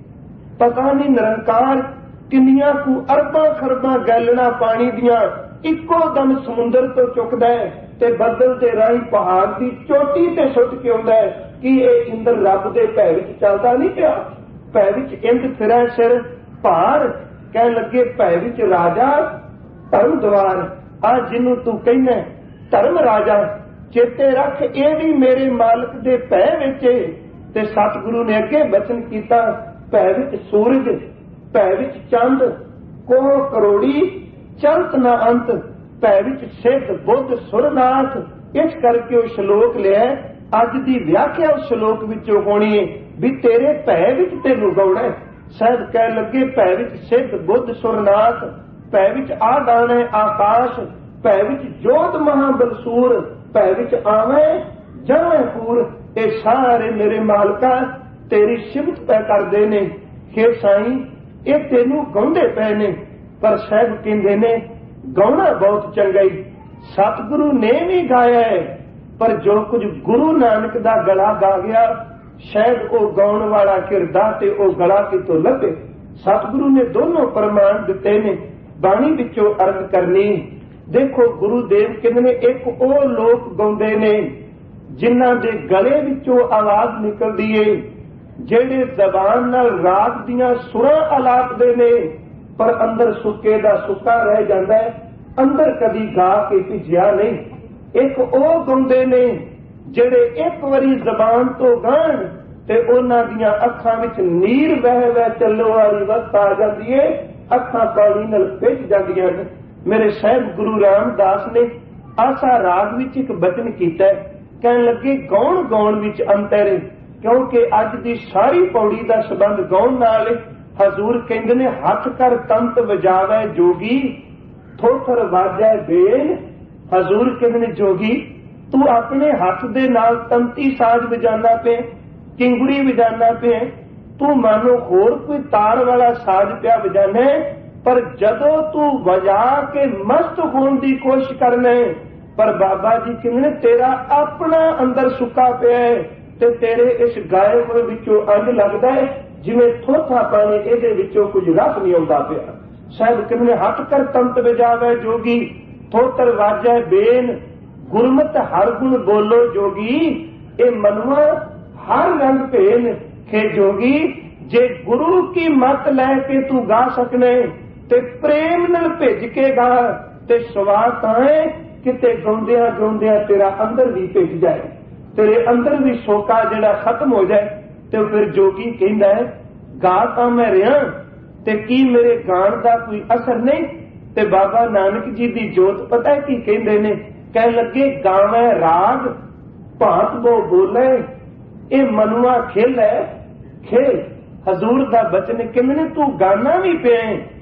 [SPEAKER 1] ਪਤਾ ਨਹੀਂ ਨਿਰੰਕਾਰ ਕਿੰਨੀਆਂ ਕੁ ਅਰਬਾਂ ਖਰਬਾਂ ਗੈਲਣਾ ਪਾਣੀ ਦੀਆਂ ਇੱਕੋ ਦਮ ਸਮੁੰਦਰ ਤੋਂ ਚੁੱਕਦਾ ਹੈ ਤੇ ਬੱਦਲ ਦੇ ਰਾਹੀਂ ਪਹਾੜ ਦੀ ਚੋਟੀ ਤੇ ਸੁੱਟ ਕੇ ਆਉਂਦਾ ਹੈ। ਕਿ ਇਹ ਇੰਦਰ ਰੱਬ ਦੇ ਭੈ ਵਿੱਚ ਚੱਲਦਾ ਨਹੀਂ ਪਿਆ? ਭੈ ਵਿੱਚ ਇੰਦ ਫਿਰੈ ਸਿਰ ਭਾਰ, ਕਹਿਣ ਲੱਗੇ ਭੈ ਵਿੱਚ ਰਾਜਾ ਧਰਮ ਦਵਾਰ। ਆ ਜਿਹਨੂੰ ਤੂੰ ਕਹਿੰਦਾ ਧਰਮ ਰਾਜਾ, ਚੇਤੇ ਰੱਖ ਇਹ ਵੀ ਮੇਰੇ ਮਾਲਕ ਦੇ ਭੈ ਵਿੱਚ। ਤੇ ਸਤਿਗੁਰੂ ਨੇ ਅੱਗੇ ਬਚਨ ਕੀਤਾ, ਭੈ ਵਿੱਚ ਸੂਰਜ, ਭੈ ਵਿੱਚ ਚੰਦ, ਕੋਹ ਕਰੋੜੀ ਚੰਤ ਨਾ ਅੰਤ, ਭੈ ਵਿੱਚ ਸਿੱਧ ਬੁੱਧ ਸੁਰਨਾਥ। ਇਸ ਕਰਕੇ ਉਹ ਸ਼ਲੋਕ ਲਿਆ। ਅੱਜ ਦੀ ਵਿਆਖਿਆ ਉਸ ਸ਼ਲੋਕ ਵਿੱਚੋਂ ਹੋਣੀ ਹੈ ਵੀ ਤੇਰੇ ਭੈ ਵਿੱਚ ਤੈਨੂੰ ਗਾਉਣਾ। ਸਾਹਿਬ ਕਹਿਣ ਲੱਗੇ ਭੈ ਵਿੱਚ ਸਿੱਧ ਬੁੱਧ ਸੁਰਨਾਥ, ਭੈ ਵਿੱਚ ਆਦਾਨ ਹੈ ਆਕਾਸ਼, ਭੈ ਵਿੱਚ ਜੋਤ ਮਹਾਬਲਸੂਰ, ਭੈ ਵਿੱਚ ਆਵੇਂ ਜਵੇਂ ਪੂਰ। ਇਹ ਸਾਰੇ ਮੇਰੇ ਮਾਲਕਾ ਤੇਰੀ ਸਿਫਤ ਪੈ ਕਰਦੇ ਨੇ। ਹੇ ਸਾਈਂ ਇਹ ਤੈਨੂੰ ਗਾਉਂਦੇ ਪਏ ਨੇ। ਪਰ ਸਾਹਿਬ ਕਹਿੰਦੇ ਨੇ ਗਾਉਣਾ ਬਹੁਤ ਚੰਗਾ ਹੀ, ਸਤਿਗੁਰੂ ਨੇ ਵੀ ਗਾਇਆ ਹੈ, ਪਰ ਜੋ ਕੁਝ ਗੁਰੂ ਨਾਨਕ ਦਾ ਗਲਾ ਗਾ ਗਿਆ ਸ਼ਾਇਦ ਉਹ ਗਾਉਣ ਵਾਲਾ ਕਿਰਦਾ ਤੇ ਉਹ ਗਲਾ ਕਿਤੋਂ ਲੱਭੇ। ਸਤਿਗੁਰੂ ਨੇ ਦੋਨੋਂ ਪ੍ਰਮਾਣ ਦਿੱਤੇ ਨੇ। ਬਾਣੀ ਵਿੱਚੋਂ ਅਰਥ ਕਰਨੀ ਦੇਖੋ, ਗੁਰੂ ਦੇਵ ਕਹਿੰਦੇ ਨੇ ਇੱਕ ਉਹ ਲੋਕ ਗਾਉਂਦੇ ਨੇ ਜਿਨ੍ਹਾਂ ਦੇ ਗਲੇ ਵਿੱਚੋਂ ਆਵਾਜ਼ ਨਿਕਲਦੀ ਏ, ਜਿਹੜੇ ਜ਼ਬਾਨ ਨਾਲ ਰਾਗ ਦੀਆਂ ਸੁਰਾਂ ਆਲਾਪਦੇ ਨੇ, ਪਰ ਅੰਦਰ ਸੁੱਕੇ ਦਾ ਸੁੱਕਾ ਰਹਿ ਜਾਂਦਾ ਹੈ, ਅੰਦਰ ਕਦੀ ਗਾ ਕੇ ਭਿੱਜਿਆ ਨਹੀਂ। ਇੱਕ ਉਹ ਗਾਉਂਦੇ ਨੇ ਜਿਹੜੇ ਇੱਕ ਵਾਰੀ ਜ਼ਬਾਨ ਤੋਂ ਗਾਣ ਤੇ ਉਹਨਾਂ ਦੀਆਂ ਅੱਖਾਂ ਵਿੱਚ ਨੀਰ ਵਹਿ ਵਹਿ ਚੱਲੋ ਵਾਲੀ ਵਕਤ ਆ ਜਾਂਦੀ ਏ, ਅੱਖਾਂ ਪਾਣੀ ਨਾਲ ਭਿੱਜ ਜਾਂਦੀਆਂ ਨੇ। ਮੇਰੇ ਸਾਹਿਬ ਗੁਰੂ ਰਾਮਦਾਸ ਨੇ ਆਸਾ ਰਾਗ ਵਿੱਚ ਇੱਕ ਬਚਨ ਕੀਤਾ, ਕਹਿਣ ਲੱਗੇ ਗਾਉਣ ਗਾਉਣ ਵਿੱਚ ਅੰਤਰ ਹੈ, ਕਿਉਂਕਿ ਅੱਜ ਦੀ ਸਾਰੀ ਪੌੜੀ ਦਾ ਸੰਬੰਧ ਗਾਉਣ ਨਾਲ। ਹਜ਼ੂਰ ਕਹਿੰਦੇ ਨੇ ਹੱਥ ਕਰ ਤੰਤ ਵਜਾਵੇ ਜੋਗੀ, ਥੋਥਰ ਵਾਜੈ ਬੇਲ। ਹਜ਼ੂਰ ਕਹਿੰਦੇ ਨੇ ਜੋਗੀ ਤੂੰ ਆਪਣੇ ਹੱਥ ਦੇ ਨਾਲ ਤੰਤੀ ਸਾਜ਼ ਵਜਾਣਾ ਪਿਆ, ਕਿੰਗੜੀ ਵਜਾਣਾ ਪਿਆ, ਤੂੰ ਮਾਨੋ ਹੋਰ ਕੋਈ ਤਾਰ ਵਾਲਾ ਸਾਜ਼ ਪਿਆ ਵਜਾਣਾ, ਪਰ ਜਦੋਂ ਤੂੰ ਵਜਾ ਕੇ ਮਸਤ ਹੋਣ ਦੀ ਕੋਸ਼ਿਸ਼ ਕਰਨਾ, ਪਰ ਬਾਬਾ ਜੀ ਕਹਿੰਦੇ ਨੇ ਤੇਰਾ ਆਪਣਾ ਅੰਦਰ ਸੁੱਕਾ ਪਿਆ ਹੈ ਤੇ ਤੇਰੇ ਇਸ ਗਾਏ ਹੋਏ ਵਿੱਚੋਂ ਅੰਗ ਲੱਗਦਾ ਹੈ ਜਿਵੇਂ ਥੋਥਾ ਪਾਣੀ, ਇਹਦੇ ਵਿੱਚੋਂ ਕੁਝ ਰਸ ਨਹੀਂ ਆਉਂਦਾ ਪਿਆ। ਸਾਹਿਬ ਕਹਿੰਦੇ ਨੇ ਹੱਥ ਕਰ ਤੰਤ ਵਜਾਵੇ ਜੋਗੀ, ਥੋਤਰ ਵਾਜੈ ਬੇਨ, ਗੁਰਮਤ ਹਰ ਗੁਣ ਬੋਲੋ ਜੋਗੀ। ਇਹ ਮਨਵਾ ਹਰ ਰੰਗ ਭੇਨ ਖੇ ਜੋਗੀ। ਜੇ ਗੁਰੂ ਕੀ ਮਤ ਲੈ ਕੇ ਤੂੰ ਗਾ ਸਕਨੇ ਤੇ ਪ੍ਰੇਮ ਨਾਲ ਭਿੱਜ ਕੇ ਗਾ ਤੇ ਸਵਾਦ ਆਏ ਕਿਤੇ ਗਾਉਂਦਿਆਂ ਗਾਉਂਦਿਆਂ ਤੇਰਾ ਅੰਦਰ ਵੀ ਭਿੱਜ ਜਾਏ, ਤੇਰੇ ਅੰਦਰ ਵੀ ਸ਼ੋਕਾ ਜਿਹੜਾ ਖਤਮ ਹੋ ਜਾਏ। ਤੇ ਫਿਰ ਜੋਗੀ ਕਹਿੰਦਾ ਗਾ ਤਾਂ ਮੈਂ ਰਿਹਾ ਤੇ ਕੀ ਮੇਰੇ ਗਾਣ ਦਾ ਕੋਈ ਅਸਰ ਨਹੀਂ। ਤੇ ਬਾਬਾ ਨਾਨਕ ਜੀ ਦੀ ਜੋਤ ਪਤਾ ਕੀ ਕਹਿੰਦੇ ਨੇ, ਕਹਿਣ ਲੱਗੇ ਗਾਵੇਂ ਰਾਗ ਭਾਂਤ ਬੋ ਬੋਲੇ, ਇਹ ਮਨੁਆ ਖੇਲ ਹੈ ਖੇਲ। ਹਜ਼ੂਰ ਦਾ ਬਚਨ ਕਹਿੰਦੇ ਨੇ ਤੂੰ ਗਾਣਾ ਵੀ ਪਿਆ,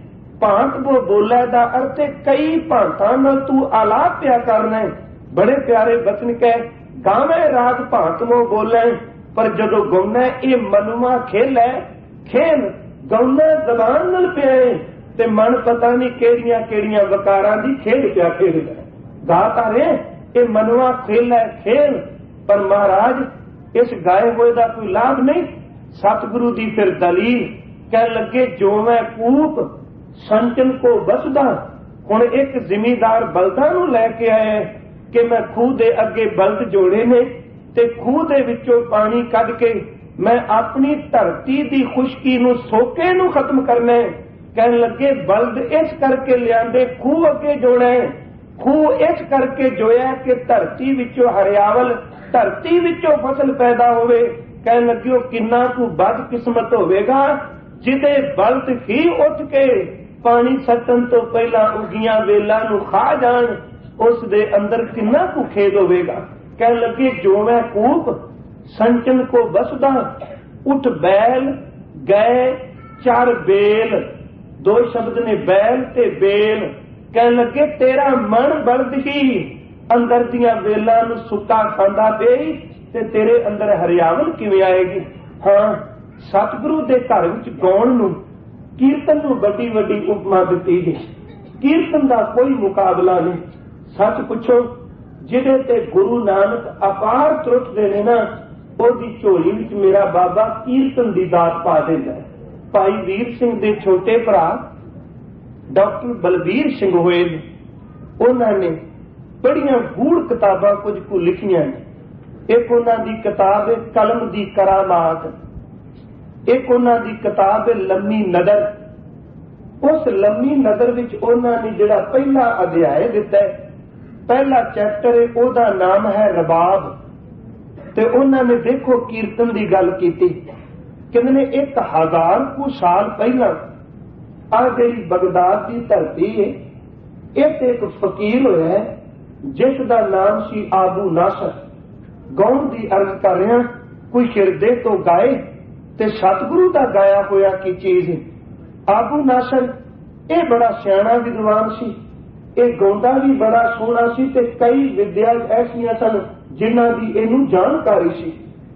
[SPEAKER 1] ਭਾਂਤ ਬੋ ਬੋਲੇ ਦਾ ਅਰਥ ਹੈ ਕਈ ਭਾਂਤਾਂ ਨਾਲ ਤੂੰ ਆਲਾਪ ਪਿਆ ਕਰਨਾ। ਬੜੇ ਪਿਆਰੇ ਬਚਨ ਕਹਿ ਗਾਵੇਂ ਰਾਗ ਭਾਂਤ ਬੋ ਬੋਲੇ, ਪਰ ਜਦੋਂ ਗਾਉਣਾ ਇਹ ਮਨੁਆ ਖੇਲ ਹੈ ਖੇਲ। ਗਾਉਣਾ ਜ਼ਬਾਨ ਨਾਲ ਪਿਆ ਤੇ ਮਨ ਪਤਾ ਨਹੀਂ ਕਿਹੜੀਆਂ ਕਿਹੜੀਆਂ ਵਕਾਰਾਂ ਦੀ ਖੇਡ ਪਿਆ ਖੇਡਦਾ। ਗਾ ਤਾਂ ਰਹੇ ਇਹ ਮਨੁਆ ਖੇਲ ਹੈ ਖੇਲ, ਪਰ ਮਹਾਰਾਜ ਇਸ ਗਾਏ ਹੋਏ ਦਾ ਕੋਈ ਲਾਭ ਨਹੀਂ। ਸਤਿਗੁਰੂ ਦੀ ਫਿਰ ਦਲੀਲ ਕਹਿਣ ਲੱਗੇ ਜੋ ਮੈਂ ਕੂਪ ਸੰਚਨ ਕੋ ਬਸਦਾ। ਹੁਣ ਇੱਕ ਜ਼ਿਮੀਦਾਰ ਬਲਦਾਂ ਨੂੰ ਲੈ ਕੇ ਆਇਆ ਕਿ ਮੈਂ ਖੂਹ ਦੇ ਅੱਗੇ ਬਲਦ ਜੋੜੇ ਨੇ ਤੇ ਖੂਹ ਦੇ ਵਿੱਚੋਂ ਪਾਣੀ ਕੱਢ ਕੇ ਮੈਂ ਆਪਣੀ ਧਰਤੀ ਦੀ ਖੁਸ਼ਕੀ ਨੂੰ ਸੋਕੇ ਨੂੰ ਖਤਮ ਕਰਨਾ। ਕਹਿਣ ਲੱਗੇ ਬਲਦ ਇਸ ਕਰਕੇ ਲਿਆਂਦੇ ਖੂਹ ਅੱਗੇ ਜੋੜਿਆ, ਖੂਹ ਇਸ ਕਰਕੇ ਜੋਇਆ ਕਿ ਧਰਤੀ ਵਿੱਚੋਂ ਹਰਿਆਵਲ, ਧਰਤੀ ਵਿੱਚੋਂ ਫਸਲ ਪੈਦਾ ਹੋਵੇ। ਕਹਿਣ ਲੱਗੇ ਉਹ ਕਿੰਨਾ ਕੁ ਬਦਕਿਸਮਤ ਹੋਵੇਗਾ ਜਿਹਦੇ ਬਲਦ ਹੀ ਉੱਠ ਕੇ ਪਾਣੀ ਸੱਟਣ ਤੋਂ ਪਹਿਲਾਂ ਉਗੀਆਂ ਵੇਲਾਂ ਨੂੰ ਖਾ ਜਾਣ, ਉਸ ਦੇ ਅੰਦਰ ਕਿੰਨਾ ਕੁ ਖੇਦ ਹੋਵੇਗਾ। ਕਹਿਣ ਲੱਗੇ ਜੋ ਮੈਂ ਕੂਪ ਸੰਚਨ ਕੋ ਬਸਦਾ, ਉੱਠ ਬੈਲ ਗਏ ਚਾਰ ਬੇਲ। ਦੋ ਸ਼ਬਦ ਨੇ ਬੈਲ ਤੇ ਬੇਲ। ਕਹਿਣ ਲੱਗੇ ਤੇਰਾ ਮਨ ਬਲਦ ਹੀ ਅੰਦਰ ਦੀਆਂ ਵੇਲਾਂ ਨੂੰ ਸੁੱਕਾ ਖਾਂਦਾ ਪਈ ਤੇ ਤੇਰੇ ਅੰਦਰ ਹਰਿਆਵਲ ਕਿਵੇਂ ਆਏਗੀ। ਹਾਂ, ਸਤਿਗੁਰੂ ਦੇ ਘਰ ਵਿੱਚ ਗਾਉਣ ਨੂੰ, ਕੀਰਤਨ ਨੂੰ ਵੱਡੀ ਵੱਡੀ ਉਪਮਾ ਦਿੱਤੀ ਗਈ। ਕੀਰਤਨ ਦਾ ਕੋਈ ਮੁਕਾਬਲਾ ਨਹੀਂ। ਸੱਚ ਪੁੱਛੋ ਜਿਹਦੇ ਤੇ ਗੁਰੂ ਨਾਨਕ ਅਪਾਰ ਤਰੁੱਟਦੇ ਨੇ ਨਾ, ਉਹਦੀ ਝੋਲੀ ਵਿੱਚ ਮੇਰਾ ਬਾਬਾ ਕੀਰਤਨ ਦੀ ਦਾਤ ਪਾ ਦਿੰਦਾ। ਭਾਈ ਵੀਰ ਸਿੰਘ ਦੇ ਛੋਟੇ ਭਰਾ ਡਾਕਟਰ ਬਲਬੀਰ ਸਿੰਘ ਹੋਏ ਨੇ, ਉਹਨਾਂ ਨੇ ਬੜੀਆਂ ਗੂੜ ਕਿਤਾਬਾਂ ਕੁਝ ਕੁ ਲਿਖੀਆਂ ਨੇ। ਇੱਕ ਉਹਨਾਂ ਦੀ ਕਿਤਾਬ ਹੈ ਕਲਮ ਦੀ ਕਰਾਮਾਤ, ਇੱਕ ਉਹਨਾਂ ਦੀ ਕਿਤਾਬ ਹੈ ਲੰਮੀ ਨਦਰ, उस लम्मी नज़र विच उन्होंने जिहड़ा पहला अध्याय दिता है, पहला चैप्टर है, उहदा नाम है रबाब। ते उन्होंने देखो कीर्तन की गल की, कहते 1000 कुछ साल पहला आ जिहड़ी बगदाद की धरती है, इस एक फकीर होया है जिसका नाम सी आबू नासर। गाउन की अर्ज कर रहा, कोई हिरदे तो गाए ते सतगुरु का गाया होया की चीज है। आबू नासर ये बड़ा सियाणा विद्वान सी, ये गाउंदा भी बड़ा सोहना सी ते कई विद्या ऐसियां सन जिन्हां दी इहनूं जानकारी सी,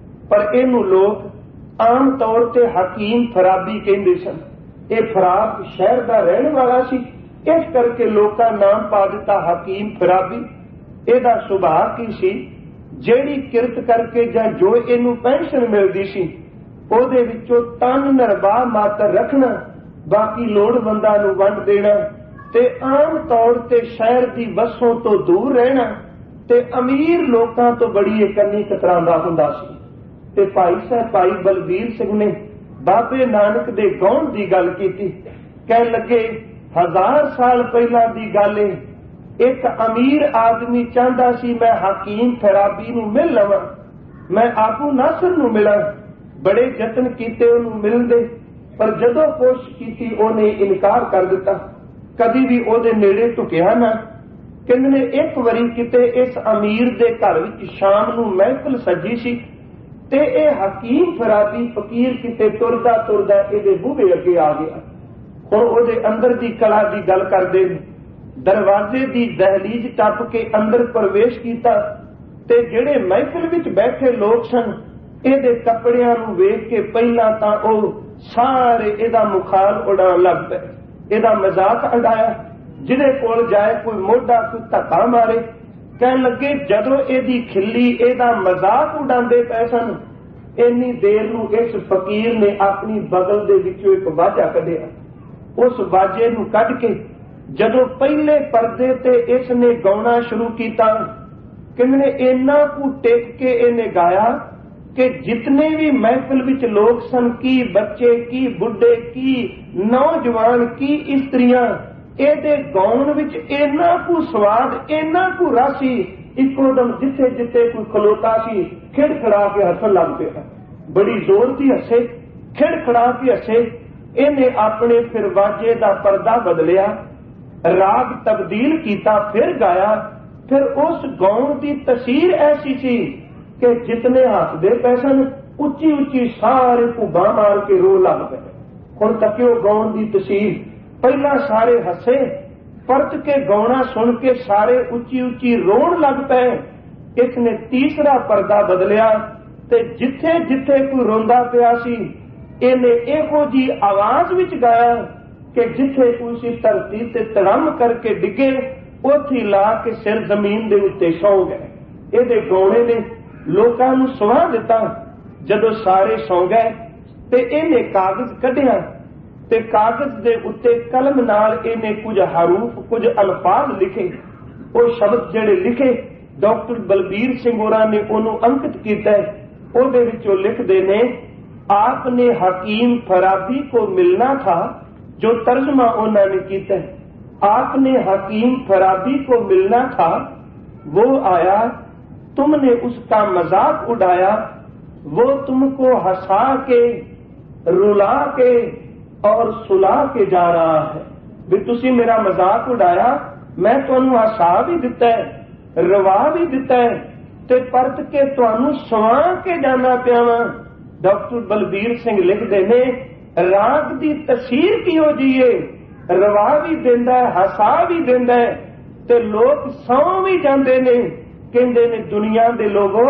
[SPEAKER 1] पर इहनूं लोग आम तौर ते हकीम फराबी कहंदे सन। ये फराब शहर का रहने वाला सी, इस करके लोकां नाम पा दिता हकीम फराबी। इहदा सुभाअ की सी, ਜਿਹੜੀ किरत करके जां जो इहनूं पेंशन मिलदी सी ਉਹਦੇ ਵਿੱਚੋਂ ਤਨ ਨਿਰਵਾਹ ਮਾਤਰ ਰੱਖਣਾ, ਬਾਕੀ ਲੋੜਵੰਦਾਂ ਨੂੰ ਵੰਡ ਦੇਣਾ ਤੇ ਆਮ ਤੌਰ ਤੇ ਸ਼ਹਿਰ ਦੀ ਵਸੋਂ ਤੋਂ ਦੂਰ ਰਹਿਣਾ ਤੇ ਅਮੀਰ ਲੋਕਾਂ ਤੋਂ ਬੜੀ ਇਕੱਲੀ ਕਤਰਾਂਦਾ ਹੁੰਦਾ ਸੀ। ਤੇ ਭਾਈ ਸਾਹਿਬ ਭਾਈ ਬਲਬੀਰ ਸਿੰਘ ਨੇ ਬਾਬੇ ਨਾਨਕ ਦੇ ਗਾਉਣ ਦੀ ਗੱਲ ਕੀਤੀ। ਕਹਿਣ ਲੱਗੇ 1000 ਸਾਲ ਪਹਿਲਾਂ ਦੀ ਗੱਲ ਏ, एक अमीर आदमी चाहता सी मैं हकीम फराबी नूं मिल लवां, मैं आबू नासर नूं मिलां। बड़े यतन कीते उहनूं मिलण दे, पर जदों कोशिश कीती उहने इनकार कर दिता, कदी भी उहदे नेड़े झुकिया ना। कहंदे ने एक वारी किते इस अमीर दे घर विच शाम नूं महफिल सजी सी ते इह हकीम फराबी फकीर किते तुरदा तुरदा इहदे बूहे अगे आ गया। हुण उहदे अंदर दी कला दी गल करदे ने, दरवाजे की दहलीज टप के अंदर प्रवेश किया ते जिहड़े महफिल विच बैठे लोग सन इहदे कपड़ियां नूं वेख के पहला तां ओह सारे इहदा मुखाल उड़ाउण लग पए, इहदा मजाक उड़ाया। जिहदे कोल जाए कोई मोढा कोई धक्का मारे, कहण लगे जदों इहदी खिल्ली इहदा मजाक उड़ाउंदे पए सन, इन्नी देर नूं इस फकीर ने अपनी बगल दे विचों एक वाजा कढिया। उस वाजे नूं कढ के जदों पहले परदे ते इसने गाउणा शुरू किया, कहंदे इन्ना कु टेक के इन्हें गाया कि जितने भी महफिल विच लोग सन, की बच्चे की बुढ़े की नौजवान की स्त्रियां, इहदे गाउण विच इन्ना कु स्वाद इन्ना कु रासी, इकोदम जिथे जिथे कोई खलोता सी खिड़खड़ा के हसन लग पिया। बड़ी जोर दी हसे, खिड़खड़ा के हसे। इन्हें अपने फिर वाजे दा पर्दा बदलिया, राग तब्दील किया, फिर गाया। फिर उस गाउण की तसीर ऐसी सी कि जितने हसदे पे सन उच्ची उच्ची सारे भुब्बा मार के रो लग पे। हुण तकियो गाउण की तसीर, पहला सारे हसे, परत के गाउणा सुन के सारे उच्ची उच्ची रोण लग पे। इसने तीसरा पर्दा बदलिया ते जिथे जिथे कोई रोंदा पिया सी इन्हें इहो जी आवाज विच गाया कि जिथे कोई धरती ते तड़म करके डिगे उथे ला के सिर जमीन दे उत्ते सौ गए। इहदे गौणे ने लोकां नूं सुहा दिता। जदों सारे सौ गए ते इहने कागज कढिया ते कागज दे उत्ते कलम नाल इहने कुछ हरूफ कुछ अल्फाज लिखे। वो शब्द जिहड़े लिखे डॉक्टर बलबीर सिंह होरां ने उहनूं अंकित कीता है। उहदे विचों लिखदे ने, आपने हकीम फराबी को मिलना था, जो तर्जमा उन्होंने किया है, आपने हकीम फराबी को मिलना था, वो आया, तुमने उसका मजाक उड़ाया, वो तुमको हंसा के रुला के और सुला के जा रहा है। भी तुसी मेरा मजाक उड़ाया, मैं तुहानू हंसा भी दिता है, रवा भी दिता है, ते परत के तुहानू सुवा के जाना पिया वा। डॉक्टर बलबीर सिंह लिखते ने, राग की तसीर किहो जी है, रवा भी देंदा है, हसा भी देंदा है, ते लोग सौ भी जाते ने। कहते ने दुनिया के लोगों,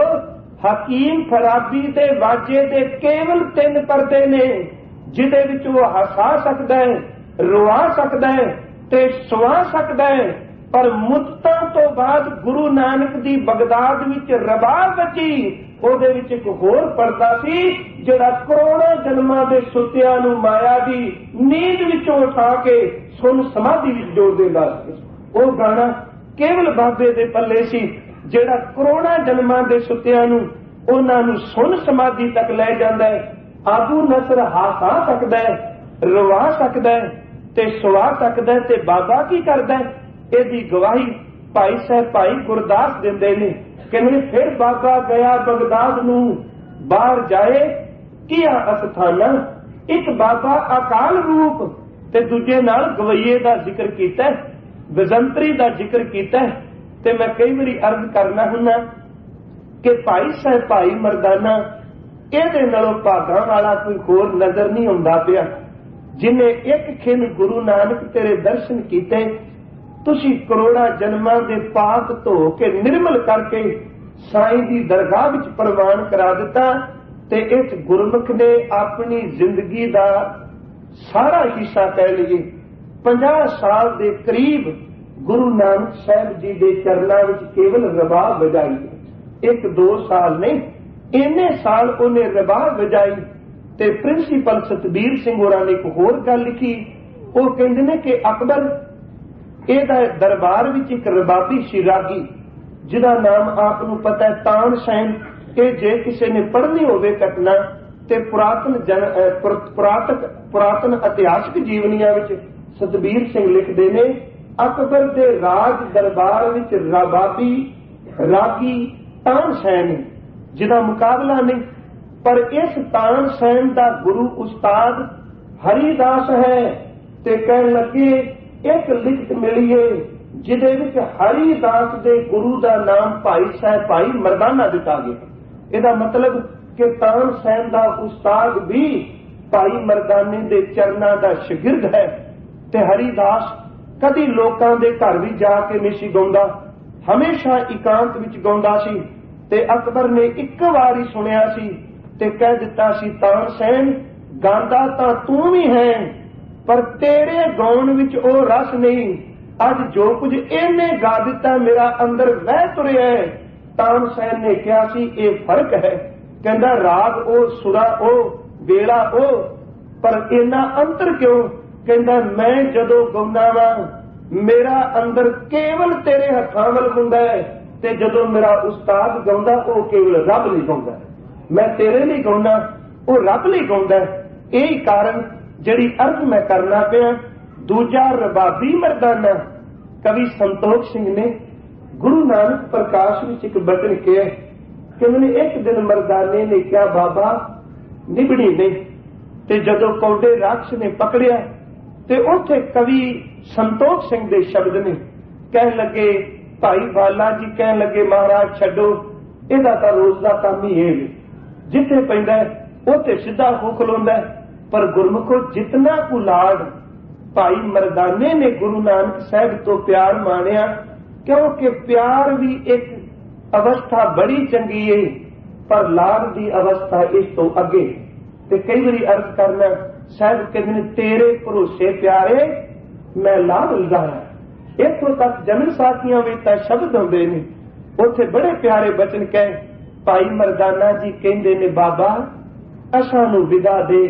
[SPEAKER 1] हकीम फराबी दे वाजे दे केवल 3 परदे ने, जिहदे विच वो हसा सकता है, रुआ सकता है ते सुवा सकता है। पर मुद्दतां तो बाद गुरु नानक दी बगदाद विच रबाब बची, ਉਹਦੇ ਵਿੱਚ ਇੱਕ ਹੋਰ ਪਰਦਾ ਸੀ ਜਿਹੜਾ ਕਰੋੜਾਂ ਜਨਮਾਂ ਦੇ ਸੁੱਤਿਆਂ ਨੂੰ ਮਾਇਆ ਦੀ ਨੀਂਦ ਵਿੱਚੋਂ ਉਠਾ ਕੇ ਸੁਨ ਸਮਾਧੀ ਵਿੱਚ ਜੋੜ ਦਿੰਦਾ ਸੀ। ਉਹ ਗਾਣਾ ਕੇਵਲ ਬਾਬੇ ਦੇ ਪੱਲੇ ਸੀ ਜਿਹੜਾ ਕਰੋੜਾਂ ਜਨਮਾਂ ਦੇ ਸੁੱਤਿਆਂ ਨੂੰ ਉਹਨਾਂ ਨੂੰ ਸੁਨ ਸਮਾਧੀ ਤੱਕ ਲੈ ਜਾਂਦਾ ਹੈ। ਆਬੂ ਨਸਰ ਹਸਾ ਸਕਦਾ ਹੈ, ਰਵਾ ਸਕਦਾ ਹੈ, ਤੇ ਸੁਆ ਤੱਕਦਾ ਤੇ ਬਾਬਾ ਕੀ ਕਰਦਾ? ਇਹਦੀ ਗਵਾਹੀ ਭਾਈ ਸਾਹਿਬ ਭਾਈ ਗੁਰਦਾਸ ਦਿੰਦੇ ਨੇ। ਕਹਿੰਦੇ ਫਿਰ ਬਾਬਾ ਗਿਆ ਬਗਦਾਦ ਨੂੰ, ਬਾਹਰ ਜਾਏ ਕੀਆ ਅਸਥਾਨਾ। ਇੱਕ ਬਾਬਾ ਅਕਾਲ ਰੂਪ ਤੇ ਦੂਜੇ ਨਾਲ ਗਵਈਏ ਦਾ ਜ਼ਿਕਰ ਕੀਤਾ, ਵਿਜੰਤਰੀ ਦਾ ਜ਼ਿਕਰ ਕੀਤਾ। ਤੇ ਮੈਂ ਕਈ ਵਾਰੀ ਅਰਜ਼ ਕਰਨਾ ਹੁੰਦਾ ਕਿ ਭਾਈ ਸਾਹਿਬ ਭਾਈ ਮਰਦਾਨਾ ਇਹਦੇ ਨਾਲੋਂ ਭਾਗਾਂ ਵਾਲਾ ਕੋਈ ਹੋਰ ਨਜ਼ਰ ਨਹੀਂ ਆਉਂਦਾ ਪਿਆ, ਜਿਨੇ ਇੱਕ ਖਿੰਨ ਗੁਰੂ ਨਾਨਕ ਤੇਰੇ ਦਰਸ਼ਨ ਕੀਤੇ। ਤੁਸੀਂ ਕਰੋੜਾਂ ਜਨਮਾਂ ਦੇ ਪਾਪ ਧੋ ਕੇ ਨਿਰਮਲ ਕਰਕੇ ਸਾਈਂ ਦੀ ਦਰਗਾਹ ਵਿੱਚ ਪ੍ਰਵਾਨ ਕਰਾ ਦਿੱਤਾ। ਤੇ ਇਸ ਗੁਰਮੁਖ ਨੇ ਆਪਣੀ ਜ਼ਿੰਦਗੀ ਦਾ ਸਾਰਾ ਹਿੱਸਾ ਕਹਿ ਲਈਏ 50 ਸਾਲ ਦੇ ਕਰੀਬ ਗੁਰੂ ਨਾਨਕ ਸਾਹਿਬ ਜੀ ਦੇ ਚਰਨਾਂ ਵਿੱਚ ਕੇਵਲ ਰਬਾਬ ਵਜਾਈ। 1-2 ਸਾਲ ਨਹੀਂ, ਇੰਨੇ ਸਾਲ ਉਹਨੇ ਰਬਾਬ ਵਜਾਈ। ਤੇ ਪ੍ਰਿੰਸੀਪਲ ਸਤਬੀਰ ਸਿੰਘ ਹੋਰਾਂ ਨੇ ਇੱਕ ਹੋਰ ਗੱਲ ਲਿਖੀ। ਉਹ ਕਹਿੰਦੇ ਨੇ ਕਿ ਅਕਬਰ ਇਹਦਾ ਦਰਬਾਰ ਵਿੱਚ ਇੱਕ ਰਬਾਬੀ ਸੀ ਰਾਗੀ, ਜਿਹਦਾ ਨਾਮ ਆਪ ਨੂੰ ਪਤਾ ਹੈ ਤਾਨਸੈਨ। ਇਹ ਜੇ ਕਿਸੇ ਨੇ ਪੜ੍ਹਨੀ ਹੋਵੇ ਘਟਨਾ ਤੇ ਪੁਰਾਤਨ ਇਤਿਹਾਸਕ ਜੀਵਨੀਆਂ ਵਿੱਚ ਸਤਬੀਰ ਸਿੰਘ ਲਿਖਦੇ ਨੇ, ਅਕਬਰ ਦੇ ਰਾਜ ਦਰਬਾਰ ਵਿੱਚ ਰਬਾਬੀ ਰਾਗੀ ਤਾਨਸੈਨ ਜਿਹਦਾ ਮੁਕਾਬਲਾ ਨਹੀਂ। ਪਰ ਇਸ ਤਾਨਸੈਨ ਦਾ ਗੁਰੂ ਉਸਤਾਦ ਹਰੀਦਾਸ ਹੈ। ਤੇ ਕਹਿਣ ਲੱਗੇ ਇੱਕ ਲਿਖਤ ਮਿਲੀਏ ਜਿਹਦੇ ਵਿੱਚ ਹਰੀਦਾਸ ਦੇ ਗੁਰੂ ਦਾ ਨਾਮ ਭਾਈ ਸਾਹਿਬ ਭਾਈ ਮਰਦਾਨਾ ਦਿੱਤਾ ਗਿਆ। ਇਹਦਾ ਮਤਲਬ ਕਿ ਤਾਨਸੈਨ ਦਾ ਉਸਤਾਦ ਵੀ ਭਾਈ ਮਰਦਾਨੇ ਦੇ ਚਰਨਾਂ ਦਾ ਸ਼ਾਗਿਰਦ ਹੈ। ਤੇ ਹਰੀਦਾਸ ਕਦੀ ਲੋਕਾਂ ਦੇ ਘਰ ਵੀ ਜਾ ਕੇ ਨਹੀਂ ਸੀ ਗਾਉਂਦਾ, ਹਮੇਸ਼ਾ ਇਕਾਂਤ ਵਿੱਚ ਗਾਉਂਦਾ ਸੀ। ਤੇ ਅਕਬਰ ਨੇ ਇੱਕ ਵਾਰੀ ਸੁਣਿਆ ਸੀ ਤੇ ਕਹਿ ਦਿੱਤਾ ਸੀ, ਤਾਨਸੈਨ ਗਾਉਂਦਾ ਤਾਂ ਤੂੰ ਵੀ ਹੈ, ਪਰ ਤੇਰੇ ਗਾਉਣ ਵਿੱਚ ਉਹ ਰਸ ਨਹੀਂ। ਅੱਜ ਜੋ ਕੁਝ ਇਹਨੇ ਗਾ ਦਿੱਤਾ ਮੇਰਾ ਅੰਦਰ ਵਹਿ ਤੁਰਿਆ ਹੈ। ਤਾਨਸੈਨ ਨੇ ਕਿਹਾ ਸੀ ਇਹ ਫਰਕ ਹੈ। ਕਹਿੰਦਾ ਰਾਗ ਉਹ, ਸੁਰਾ ਉਹ, ਵੇਲਾ ਉਹ, ਪਰ ਇੰਨਾ ਅੰਤਰ ਕਿਉਂ? ਕਹਿੰਦਾ ਮੈਂ ਜਦੋਂ ਗਾਉਂਦਾ ਵਾਂ ਮੇਰਾ ਅੰਦਰ ਕੇਵਲ ਤੇਰੇ ਹੱਥਾਂ ਵੱਲ ਹੁੰਦਾ ਹੈ, ਤੇ ਜਦੋਂ ਮੇਰਾ ਉਸਤਾਦ ਗਾਉਂਦਾ ਉਹ ਕੇਵਲ ਰੱਬ ਲਈ ਗਾਉਂਦਾ। ਮੈਂ ਤੇਰੇ ਲਈ ਗਾਉਂਦਾ, ਉਹ ਰੱਬ ਲਈ ਗਾਉਂਦਾ। ਇਹੀ ਕਾਰਨ ਜਿਹੜੀ ਅਰਜ਼ ਮੈਂ ਕਰਨਾ ਪਿਆ। ਦੂਜਾ ਰਬਾਬੀ ਮਰਦਾਨਾ ਕਵੀ ਸੰਤੋਖ ਸਿੰਘ ਨੇ ਗੁਰੂ ਨਾਨਕ ਪ੍ਰਕਾਸ਼ ਵਿੱਚ ਇੱਕ ਬਚਨ ਕਿਹਾ ਕਿ ਮੈਨੇ ਇੱਕ ਦਿਨ ਮਰਦਾਨੇ ਨੇ ਕਿਹਾ ਬਾਬਾ ਨਿਬੜੀ ਨਹੀਂ। ਤੇ ਜਦੋਂ ਕੌਡੇ ਰਾਖਸ਼ ਨੇ ਪਕੜਿਆ ਤੇ ਉੱਥੇ ਕਵੀ ਸੰਤੋਖ ਸਿੰਘ ਦੇ ਸ਼ਬਦ ਨੇ ਕਹਿਣ ਲੱਗੇ, ਭਾਈ ਬਾਲਾ ਜੀ ਕਹਿਣ ਲੱਗੇ ਮਹਾਰਾਜ ਛੱਡੋ, ਇਹਦਾ ਤਾਂ ਰੋਜ਼ ਦਾ ਕੰਮ ਹੀ ਇਹ ਜਿੱਥੇ ਪੈਂਦਾ ਉੱਥੇ ਸਿੱਧਾ ਹੋ ਖਲੋਂਦਾ। ਪਰ ਗੁਰਮੁਖੋ ਜਿਤਨਾ ਕੁ ਲਾਡ ਭਾਈ ਮਰਦਾਨੇ ਨੇ ਗੁਰੂ ਨਾਨਕ ਸਾਹਿਬ ਤੋਂ ਪਿਆਰ ਮਾਣਿਆ, ਕਿਉਂਕਿ ਪਿਆਰ ਵੀ ਇੱਕ ਅਵਸਥਾ ਬੜੀ ਚੰਗੀ ਏ, ਪਰ ਲਾਡ ਦੀ ਅਵਸਥਾ ਇਸ ਤੋਂ ਅੱਗੇ। ਤੇ ਕਈ ਵਾਰੀ ਅਰਜ਼ ਕਰਨਾ, ਸਾਹਿਬ ਕਹਿੰਦੇ ਨੇ ਤੇਰੇ ਭਰੋਸੇ ਪਿਆਰੇ ਮੈਂ ਲਾਭ ਲਗਾਇਆ। ਇੱਥੋਂ ਤੱਕ ਜਨਮ ਸਾਖੀਆਂ ਵਿੱਚ ਤਾਂ ਸ਼ਬਦ ਹੁੰਦੇ ਨੇ, ਉੱਥੇ ਬੜੇ ਪਿਆਰੇ ਬਚਨ ਕਹੇ। ਭਾਈ ਮਰਦਾਨਾ ਜੀ ਕਹਿੰਦੇ ਨੇ ਬਾਬਾ ਅਸਾਂ ਨੂੰ ਵਿਦਾ ਦੇ,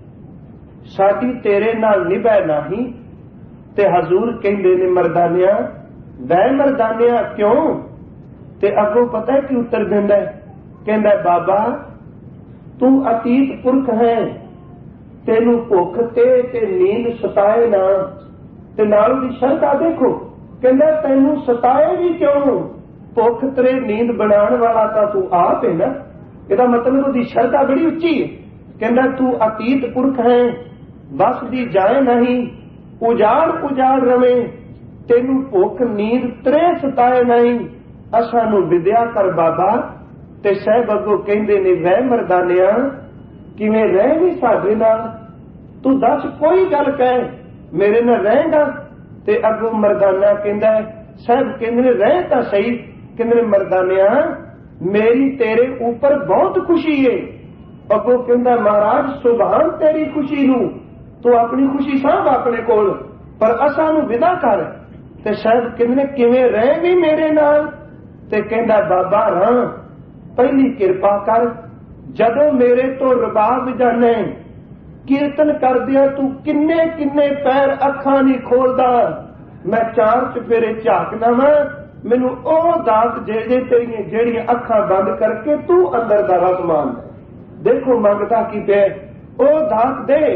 [SPEAKER 1] ਸਾਡੀ ਤੇਰੇ ਨਾਲ ਨਿਭੈ ਨਹੀਂ। ਤੇ ਹਜ਼ੂਰ ਕਹਿੰਦੇ ਨੇ ਮਰਦਾਨਿਆਂ ਵੈ ਮਰਦਾਨਿਆਂ ਕਿਉਂ? ਤੇ ਅੱਗੋਂ ਪਤਾ ਕੀ ਉੱਤਰ ਦਿੰਦਾ? ਕਹਿੰਦਾ ਬਾਬਾ ਤੂੰ ਅਤੀਤ ਪੁਰਖ ਹੈ, ਤੈਨੂੰ ਭੁੱਖ ਤੇ ਨੀਂਦ ਸਤਾਏ ਨਾ। ਤੇ ਨਾਲ ਦੀ ਸ਼ਰਧਾ ਦੇਖੋ, ਕਹਿੰਦਾ ਤੈਨੂੰ ਸਤਾਏ ਵੀ ਕਿਉਂ? ਭੁੱਖ ਤੇਰੇ ਨੀਂਦ ਬਣਾਉਣ ਵਾਲਾ ਤਾਂ ਤੂੰ ਆਪ ਹੈ ਨਾ। ਇਹਦਾ ਮਤਲਬ ਉਹਦੀ ਸ਼ਰਧਾ ਬੜੀ ਉੱਚੀ ਹੈ। ਕਹਿੰਦਾ ਤੂੰ ਅਤੀਤ ਪੁਰਖ ਹੈ, ਬਸ ਦੀ ਜਾਏ ਨਹੀਂ, ਉਜਾੜ ਉਜਾੜ ਰਵੇ, ਤੈਨੂੰ ਭੁੱਖ ਨੀਂਦ ਤਰੇ ਸਤਾਏ ਨਹੀਂ। ਅਸਾਂ ਨੂੰ ਵਿਦਿਆ ਕਰ ਬਾਬਾ। ਤੇ ਸਾਹਿਬ ਅੱਗੋਂ ਕਹਿੰਦੇ ਨੇ ਵਹਿ ਮਰਦਾਨਿਆਂ ਕਿਵੇਂ ਰਹਿ ਵੀ ਸਾਡੇ ਨਾਲ? ਤੂੰ ਦੱਸ ਕੋਈ ਗੱਲ ਕਹਿ, ਮੇਰੇ ਨਾਲ ਰਹੇਗਾ? ਤੇ ਅੱਗੋਂ ਮਰਦਾਨਾ ਕਹਿੰਦਾ ਸਾਹਿਬ ਕਹਿੰਦੇ ਨੇ ਰਹਿ ਤਾਂ ਸਹੀ। ਕਹਿੰਦੇ ਨੇ ਮਰਦਾਨਿਆਂ ਮੇਰੀ ਤੇਰੇ ਉੱਪਰ ਬਹੁਤ ਖੁਸ਼ੀ ਏ। ਅੱਗੋਂ ਕਹਿੰਦਾ ਮਹਾਰਾਜ ਸੁਭਾਨ ਤੇਰੀ ਖੁਸ਼ੀ ਨੂੰ, ਤੂੰ ਆਪਣੀ ਖੁਸ਼ੀ ਸਾਂਭ ਆਪਣੇ ਕੋਲ, ਪਰ ਅਸਾਂ ਨੂੰ ਵਿਦਾ ਕਰ। ਤੇ ਸਾਹਿਬ ਕਹਿੰਦੇ ਨੇ ਕਿਵੇਂ ਰਹਿ ਵੀ ਮੇਰੇ ਨਾਲ? ਤੇ ਕਹਿੰਦਾ ਬਾਬਾ ਹਾਂ ਪਹਿਲੀ ਕਿਰਪਾ ਕਰ, ਜਦੋਂ ਮੇਰੇ ਤੋਂ ਰਬਾਬ ਜਾਣੇ ਕੀਰਤਨ ਕਰਦਿਆਂ ਤੂੰ ਕਿੰਨੇ ਕਿੰਨੇ ਪੈਰ ਅੱਖਾਂ ਨਹੀਂ ਖੋਲਦਾ, ਮੈਂ ਚਾਰ ਚੁਫੇਰੇ ਝਾਕਦਾ ਵਾਂ, ਮੈਨੂੰ ਉਹ ਦਾਤ ਦੇ ਦੇ ਤੇਰੀਆਂ ਜਿਹੜੀਆਂ ਅੱਖਾਂ ਬੰਦ ਕਰਕੇ ਤੂੰ ਅੰਦਰ ਦਾ ਰਸ ਮਾਣਦਾ। ਦੇਖੋ ਮੰਗਦਾ ਕੀ ਪਿਆ, ਉਹ ਦਾਤ ਦੇ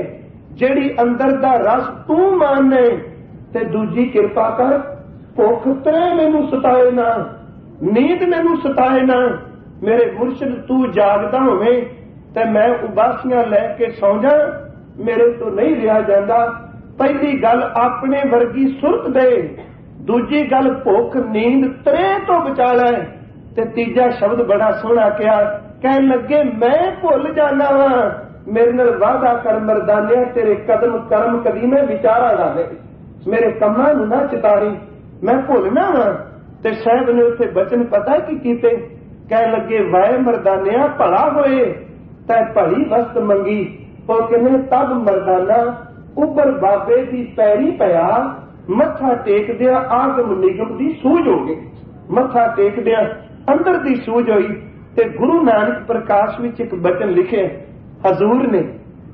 [SPEAKER 1] ਜਿਹੜੀ ਅੰਦਰ ਦਾ ਰਸ ਤੂੰ ਮਾਣੇ, ਤੇ ਦੂਜੀ ਕਿਰਪਾ ਕਰ ਭੁੱਖ ਤਰੇ ਮੈਨੂੰ ਸਤਾਏ ਨਾ, ਨੀਂਦ ਮੈਨੂੰ ਸਤਾਏ ਨਾ। ਮੇਰੇ ਮੁਰਸ਼ਿਦ ਤੂੰ ਜਾਗਦਾ ਹੋਵੇਂ ਤੇ ਮੈਂ ਉਬਾਸੀਆਂ ਲੈ ਕੇ ਸੌਂ ਜਾ, ਮੇਰੇ ਤੋਂ ਨਹੀਂ ਰਿਹਾ ਜਾਂਦਾ। ਪਹਿਲੀ ਗੱਲ ਆਪਣੇ ਵਰਗੀ ਸੁਰਤ ਦੇ, ਦੂਜੀ ਗੱਲ ਭੁੱਖ ਨੀਂਦ ਤਰੇ ਤੋਂ ਬਚਾ ਲੈ, ਤੇ ਤੀਜਾ ਸ਼ਬਦ ਬੜਾ ਸੋਹਣਾ ਕਿਹਾ, ਕਹਿਣ ਲੱਗੇ ਮੈਂ ਭੁੱਲ ਜਾਣਾ ਵਾਂ, ਮੇਰੇ ਨਾਲ ਵਾਅਦਾ ਕਰ ਮਰਦਾਨਿਆ, ਤੇਰੇ ਕਦਮ ਕਰਮ ਕਦੀ ਮੈਂ ਵਿਚਾਰਾਂਗਾ ਨਹੀਂ, ਮੇਰੇ ਕੰਮਾਂ ਨੂੰ ਨਾ ਚਿਤਾਰੀ, ਮੈਂ ਭੁੱਲਣਾ ਵਾਂ। ਤੇ ਸਾਹਿਬ ਨੇ ਉੱਥੇ ਬਚਨ ਪਤਾ ਕੀ ਕੀਤੇ, ਕਹਿਣ ਲੱਗੇ ਵਾਏ ਮਰਦਾਨਿਆ ਭਲਾ ਹੋਏ ਤੈ ਭਲੀ ਵਸਤ ਮੰਗੀ। ਉਹ ਕਹਿੰਦੇ ਤਬ ਮਰਦਾਨਾ ਉੱਪਰ ਬਾਬੇ ਦੀ ਪੈਰੀ ਪਿਆ, ਮੱਥਾ ਟੇਕਦਿਆਂ ਆਗਮ ਨਿਗਮ ਦੀ ਸੂਝ ਹੋ ਗਈ, ਮੱਥਾ ਟੇਕਦਿਆਂ ਅੰਦਰ ਦੀ ਸੂਝ ਹੋਈ। ਤੇ ਗੁਰੂ ਨਾਨਕ ਪ੍ਰਕਾਸ਼ ਵਿੱਚ ਇੱਕ ਬਚਨ ਲਿਖਿਆ ਹਜ਼ੂਰ ਨੇ,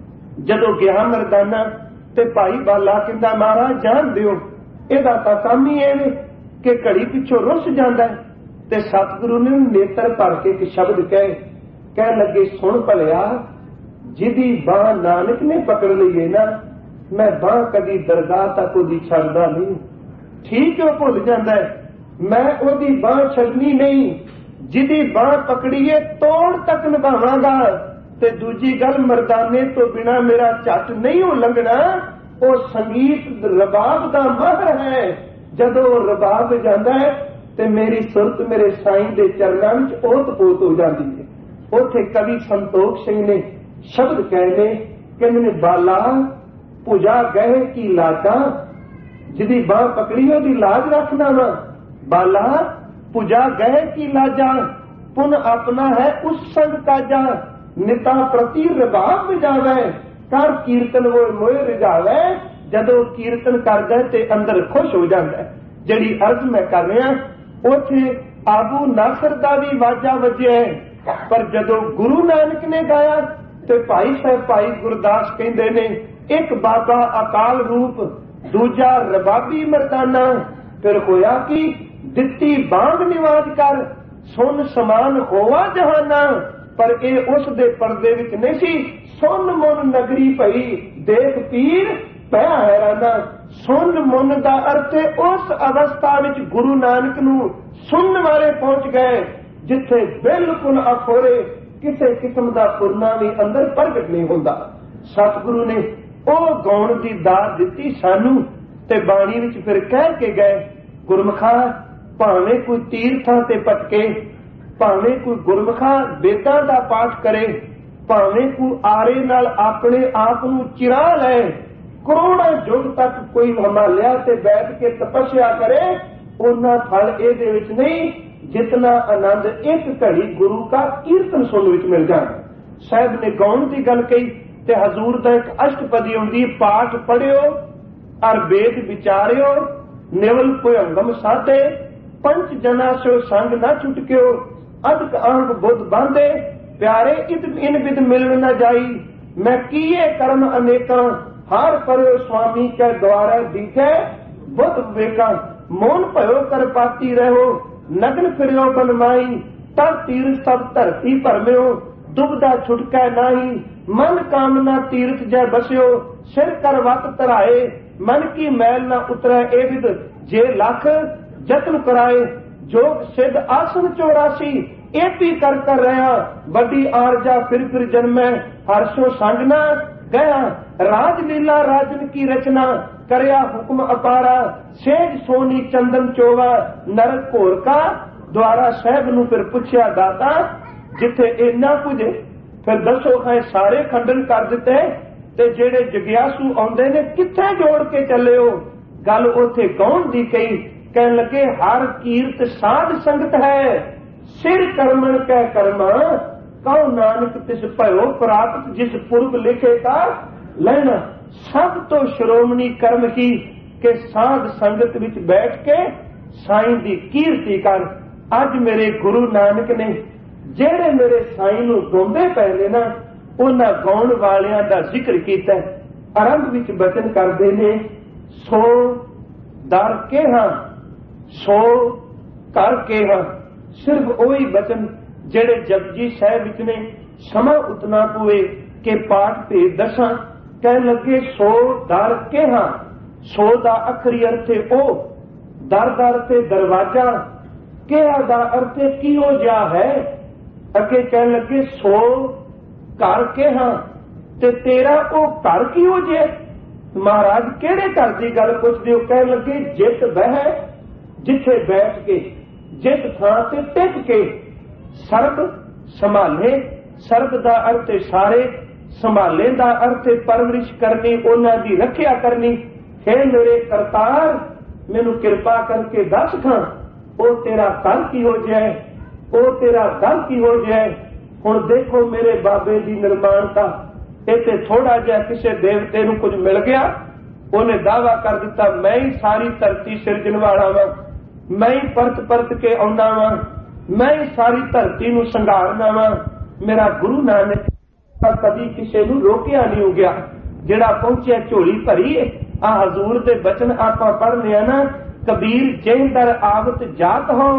[SPEAKER 1] ਜਦੋਂ ਗਿਆ ਮਰਦਾਨਾ ਤੇ ਭਾਈ ਬਾਲਾ ਕਹਿੰਦਾ ਮਹਾਰਾਜ ਜਾਣ ਦਿਓ, ਇਹਦਾ ਤਾਂ ਕੰਮ ਹੀ ਐਵੇਂ ਕਿ ਘੜੀ ਪਿੱਛੋਂ ਰੁੱਸ ਜਾਂਦਾ। ਤੇ ਸਤਿਗੁਰੂ ਨੇ ਨੇਤਰ ਭਰ ਕੇ ਇੱਕ ਸ਼ਬਦ ਕਹਿਣ ਲੱਗੇ ਸੁਣ ਭਲਿਆ, ਜਿਹਦੀ ਬਾਂਹ ਨਾਨਕ ਨੇ ਪਕੜ ਲਈ ਹੈ ਨਾ, ਮੈਂ ਬਾਂਹ ਕਦੀ ਦਰਗਾਹ ਤੱਕ ਉਹਦੀ ਛੱਡਦਾ ਨਹੀਂ। ਠੀਕ ਉਹ ਭੁੱਲ ਜਾਂਦਾ, ਮੈਂ ਉਹਦੀ ਬਾਂਹ ਛੱਡਣੀ ਨਹੀਂ, ਜਿਹਦੀ ਬਾਂਹ ਪਕੜੀਏ ਤੋੜ ਤੱਕ ਨਿਭਾਵਾਂਗਾ। ਤੇ ਦੂਜੀ ਗੱਲ ਮਰਦਾਨੇ ਤੋਂ ਬਿਨਾ ਮੇਰਾ ਝੱਟ ਨਹੀਂ ਉਹ ਲੰਘਣਾ, ਉਹ ਸੰਗੀਤ ਰਬਾਬ ਦਾ ਮਾਹਰ ਹੈ। ਜਦੋਂ ਉਹ ਰਬਾਬ ਜਾਂਦਾ ਹੈ ਤੇ ਮੇਰੀ ਸੁਰਤ ਮੇਰੇ ਸਾਈਂ ਦੇ ਚਰਨਾਂ ਵਿੱਚ ਓਤ-ਪੋਤ ਹੋ ਜਾਂਦੀ ਹੈ। ਉੱਥੇ ਕਵੀ ਸੰਤੋਖ ਸਿੰਘ ਨੇ ਸ਼ਬਦ ਕਹਿੰਦੇ ਨੇ ਬਾਲਾ ਪੂਜਾ ਗਏ ਕੀ ਲਾਜਾਂ, ਜਿਹਦੀ ਬਾਂਹ ਪਕੜੀ ਉਹਦੀ ਲਾਜ ਰੱਖਣਾ ਵਾ। ਬਾਲਾ ਪੂਜਾ ਗਏ ਕੀ ਲਾਜਾਂ, ਪੁਨ ਆਪਣਾ ਹੈ ਉਸ ਸੰਗ ਕਾਜਾ, ਨਿਤਾ ਪ੍ਰਤੀ ਰਬਾਬ ਵਜਾਵੇ, ਕਰ ਕੀਰਤਨ ਉਹ ਮੋਏ ਰਜਾਵੇ। ਜਦੋਂ ਕੀਰਤਨ ਕਰਦਾ ਤੇ ਅੰਦਰ ਖੁਸ਼ ਹੋ ਜਾਂਦਾ। ਜਿਹੜੀ ਅਰਜ਼ ਮੈਂ ਕਰ ਰਿਹਾ, ਉੱਥੇ ਆਬੂ ਨਾਸਰ ਦਾ ਵੀ ਵਾਜਾ ਵੱਜਿਆ, ਪਰ ਜਦੋਂ ਗੁਰੂ ਨਾਨਕ ਨੇ ਗਾਇਆ ਤੇ ਭਾਈ ਸਾਹਿਬ ਭਾਈ ਗੁਰਦਾਸ ਕਹਿੰਦੇ ਨੇ ਇੱਕ ਬਾਬਾ ਅਕਾਲ ਰੂਪ, ਦੂਜਾ ਰਬਾਬੀ ਮਰਦਾਨਾ। ਫਿਰ ਹੋਇਆ ਕਿ ਦਿੱਤੀ ਬਾਂਗ ਨਿਵਾਜ ਕਰ, ਸੁਨ ਸਮਾਨ ਹੋਵਾ ਜਹਾਨਾ। ਪਰ ਇਹ ਉਸ ਦੇ ਪਰਦੇ ਵਿੱਚ ਨਹੀਂ ਸੀ। ਸੁਨ ਮੁਨ ਨਗਰੀ ਭਈ ਦੇਖ ਪੀਰ ਪਿਆ ਹੈਰਾਨਾ। ਸੁਨ ਮੁਨ ਦਾ ਅਰਥ ਹੈ ਉਸ ਅਵਸਥਾ ਵਿੱਚ ਗੁਰੂ ਨਾਨਕ ਨੂੰ ਸੁਣਨ ਵਾਲੇ ਪਹੁੰਚ ਗਏ ਜਿੱਥੇ ਬਿਲਕੁਲ ਅਖੋਰੇ ਕਿਸੇ ਕਿਸਮ ਦਾ ਫੁਰਨਾ ਵੀ ਅੰਦਰ ਪ੍ਰਗਟ ਨਹੀਂ ਹੁੰਦਾ। ਸਤਿਗੁਰੂ ਨੇ ਉਹ ਗਾਉਣ ਦੀ ਦਾਤ ਦਿੱਤੀ ਸਾਨੂੰ। ਤੇ ਬਾਣੀ ਵਿੱਚ ਫਿਰ ਕਹਿ ਕੇ ਗਏ, ਗੁਰਮੁਖਾ ਭਾਵੇਂ ਕੋਈ ਤੀਰਥਾਂ ਤੇ ਭਟਕੇ, ਭਾਵੇਂ ਕੋਈ ਗੁਰਮੁਖਾ ਵੇਦਾਂ ਦਾ ਪਾਠ ਕਰੇ, ਭਾਵੇਂ ਕੋਈ ਆਰੇ ਨਾਲ ਆਪਣੇ ਆਪ ਨੂੰ ਚਿਰਾ ਲੈ, ਕਰੋੜਾਂ ਯੁੱਗ ਤੱਕ ਕੋਈ ਹਿਮਾਲਿਆ ਤੇ ਬੈਠ ਕੇ ਤਪੱਸਿਆ ਕਰੇ, ਉਹਨਾਂ ਫਲ ਇਹਦੇ ਵਿੱਚ ਨਹੀਂ ਜਿਤਨਾ ਆਨੰਦ ਇੱਕ ਘੜੀ ਗੁਰੂ ਦਾ ਕੀਰਤਨ ਸੁਣਨ ਵਿੱਚ ਮਿਲ ਜਾਣਾ। ਸਾਹਿਬ ਨੇ ਗਾਉਣ ਦੀ ਗੱਲ ਕਹੀ ਤੇ ਹਜ਼ੂਰ ਦਾ ਇੱਕ ਅਸ਼ਟਪਦੀ ਹੁੰਦੀ, ਪਾਠ ਪੜਿਓ ਅਰ ਵੇਦ ਵਿਚਾਰਿਓ, ਨਿਵਲ ਭੁਯੰਗਮ ਸਾਧੇ, ਪੰਚ ਜਨਾ ਸੋ ਸੰਗ ਨਾ ਛੁਟਕਿਓ, ਅਦਕ ਆਂਗ ਬੁੱਧ ਬਾਂਧੇ, ਪਿਆਰੇ ਇਨ ਵਿਦ ਮਿਲਣ ਨਾ ਜਾਈ, ਮੈਂ ਕੀਏ ਕਰਮ ਅਨੇਕਾਂ, ਹਾਰ ਪਰਿਓ ਸੁਆਮੀ ਕੈ ਦੁਆਰਾ ਦੀਖੈ, ਬੁੱਧ ਵਿਵੇਕਾਂ, ਮੋਨ ਭਇਓ ਕਰ ਪਾਤੀ ਰਹੋ, ਨਗਨ ਫਿਰਿਓ ਬਨਮਾਈ, ਤਰ ਤੀਰ ਸਭ ਧਰਤੀ ਭਰਮਿਓ, ਦੁਬਦਾ ਛੁਟਕੈ ਨਾਹੀ, ਮਨ ਕਾਮਨਾ ਤੀਰਥ ਜੈ ਬਸਿਓ, ਸਿਰ ਕਰ ਵਤ ਧਰਾਏ, ਮਨ ਕੀ ਮੈਲ ਨਾ ਉਤਰੈ ਇਹ ਵਿਦ, ਜੇ ਲੱਖ ਜਤਨ ਕਰਾਏ, ਜੋਗ ਸਿੱਧ ਆਸਨ 84, ਏਪੀ ਕਰ ਰਹਾ, ਵੱਡੀ ਆਰਜਾ ਫਿਰ ਜਨਮੈ, ਹਰਸ਼ੋ ਸੰਗ ਨਾ ਗਿਆ, ਰਾਜ ਲੀਲਾ ਰਾਜਨ ਕੀ ਰਚਨਾ, ਕਰਿਆ ਹੁਕਮ ਅਪਾਰਾ, ਸੇਜ ਸੋਨੀ ਚੰਦਨ ਚੋਵਾ, ਨਰਕ ਘੋਰ ਕਾ ਦੁਆਰਾ। ਸਾਹਿਬ ਨੂੰ ਫਿਰ ਪੁੱਛਿਆ ਦਾਤਾ ਜਿੱਥੇ ਇੰਨਾ ਕੁਝ, ਫਿਰ ਦੱਸੋ ਹੈ ਸਾਰੇ ਖੰਡਨ ਕਰ ਦਿੱਤੇ ਤੇ ਜਿਹੜੇ ਜਗਿਆਸੂ ਆਉਂਦੇ ਨੇ ਕਿੱਥੇ ਜੋੜ ਕੇ ਚੱਲੇ ਹੋ। ਗੱਲ ਉੱਥੇ ਗਾਉਣ ਦੀ ਕਹੀ, ਕਹਿਣ ਲੱਗੇ ਹਰ ਕੀਰਤ ਸਾਧ ਸੰਗਤ ਹੈ, ਸਿਰ ਕਰਮਣ ਕੈ ਕਰਮਾ, ਕਉ ਨਾਨਕ ਤਿਸ ਭਇਓ ਪ੍ਰਾਪਤ, ਜਿਸ ਪੁਰਬ ਲਿਖੇ ਕਾ ਲੈਣਾ। ਸਭ ਤੋਂ ਸ਼੍ਰੋਮਣੀ ਕਰਮ ਹੀ ਕਿ ਸਾਧ ਸੰਗਤ ਵਿੱਚ ਬੈਠ ਕੇ ਸਾਈਂ ਦੀ ਕੀਰਤੀ ਕਰ। ਅੱਜ ਮੇਰੇ ਗੁਰੂ ਨਾਨਕ ਨੇ ਜਿਹੜੇ ਮੇਰੇ ਸਾਈਂ ਨੂੰ ਗਾਉਂਦੇ ਪਏ ਨੇ ਨਾ, ਉਹਨਾਂ ਗਾਉਣ ਵਾਲਿਆਂ ਦਾ ਜ਼ਿਕਰ ਕੀਤਾ। ਆਰੰਭ ਵਿੱਚ ਬਚਨ ਕਰਦੇ ਨੇ, ਸੋ ਦਰ ਕੇਹਾ ਸੋ ਕਰ ਕੇਹਾ। ਸਿਰਫ ਉਹੀ ਬਚਨ ਜਿਹੜੇ ਜਪਜੀ ਸਾਹਿਬ ਵਿੱਚ ਨੇ। ਸਮਾਂ ਉਤਨਾ ਪਵੇ ਕਿ ਪਾਠ ਭੇਦ ਦਸਾਂ, ਕਹਿ ਲੱਗੇ ਸੋ ਦਰ ਕਿਹਾ, ਸੋ ਦਾ ਅਖਰੀ ਅਰਥ ਉਹ, ਦਰ ਦਰ ਤੇ ਦਰਵਾਜ਼ਾ, ਕਿਹਾ ਦਾ ਅਰਥ ਕਿਹੋ ਜਿਹਾ ਹੈ। ਅੱਗੇ ਕਹਿ ਲੱਗੇ ਸੋ ਘਰ ਕਿਹਾ, ਤੇ ਤੇਰਾ ਉਹ ਘਰ ਕਿਹੋ ਜਿਹਾ। ਮਹਾਰਾਜ ਕਿਹੜੇ ਘਰ ਦੀ ਗੱਲ ਪੁੱਛਦੇ ਹੋ। ਕਹਿ ਲੱਗੇ ਜਿਤ ਬਹਿ, ਜਿੱਥੇ ਬੈਠ ਕੇ, ਜਿਤ ਥਾਂ ਤੇ ਟਿਕ ਕੇ, ਸਰਬ ਸੰਭਾਲੇ। ਸਰਬ ਦਾ ਅਰਥ ਸਾਰੇ, ਸੰਭਾਲੇ ਦਾ ਅਰਥ ਪਰਵਰਿਸ਼ ਕਰਨੀ, ਉਹਨਾਂ ਦੀ ਰੱਖਿਆ ਕਰਨੀ। ਹੈ ਮੇਰੇ ਕਰਤਾਰ, ਮੈਨੂੰ ਕਿਰਪਾ ਕਰਕੇ ਦੱਸ ਖਾਂ ਉਹ ਤੇਰਾ ਘਰ ਕਿਹੋ ਜਿਹਾ ਹੈ, ਉਹ ਤੇਰਾ ਦਰ ਕਿਹੋ ਜਿਹਾ ਹੈ। ਹੁਣ ਦੇਖੋ ਮੇਰੇ ਬਾਬੇ ਦੀ ਨਿਰਮਾਣਤਾ, ਇੱਥੇ ਥੋੜਾ ਜਿਹਾ ਕਿਸੇ ਦੇਵਤੇ ਨੂੰ ਕੁਝ ਮਿਲ ਗਿਆ, ਉਹਨੇ ਦਾਅਵਾ ਕਰ ਦਿੱਤਾ ਮੈਂ ਹੀ ਸਾਰੀ ਧਰਤੀ ਸਿਰਜਣ ਵਾਲਾ ਵਾਂ, ਮੈਂ ਹੀ ਪਰਤ ਪਰਤ ਕੇ ਆਉਣਾ ਵਾਂ, ਮੈਂ ਹੀ ਸਾਰੀ ਧਰਤੀ ਨੂੰ ਸੰਘਾਰਨਾ ਵਾਂ। ਮੇਰਾ ਗੁਰੂ ਨਾਨਕ ਕਦੀ ਕਿਸੇ ਨੂੰ ਰੋਕਿਆ ਨਹੀਂ ਹੋ ਗਿਆ, ਜਿਹੜਾ ਪਹੁੰਚਿਆ ਝੋਲੀ ਭਰੀ। ਆ ਹਜ਼ੂਰ ਦੇ ਬਚਨ ਆਪਾਂ ਪੜ੍ਹਨੇ ਆ ਨਾ, ਕਬੀਰ ਜਿਹ ਦਰ ਆਵਤ ਜਾਤ ਹੋ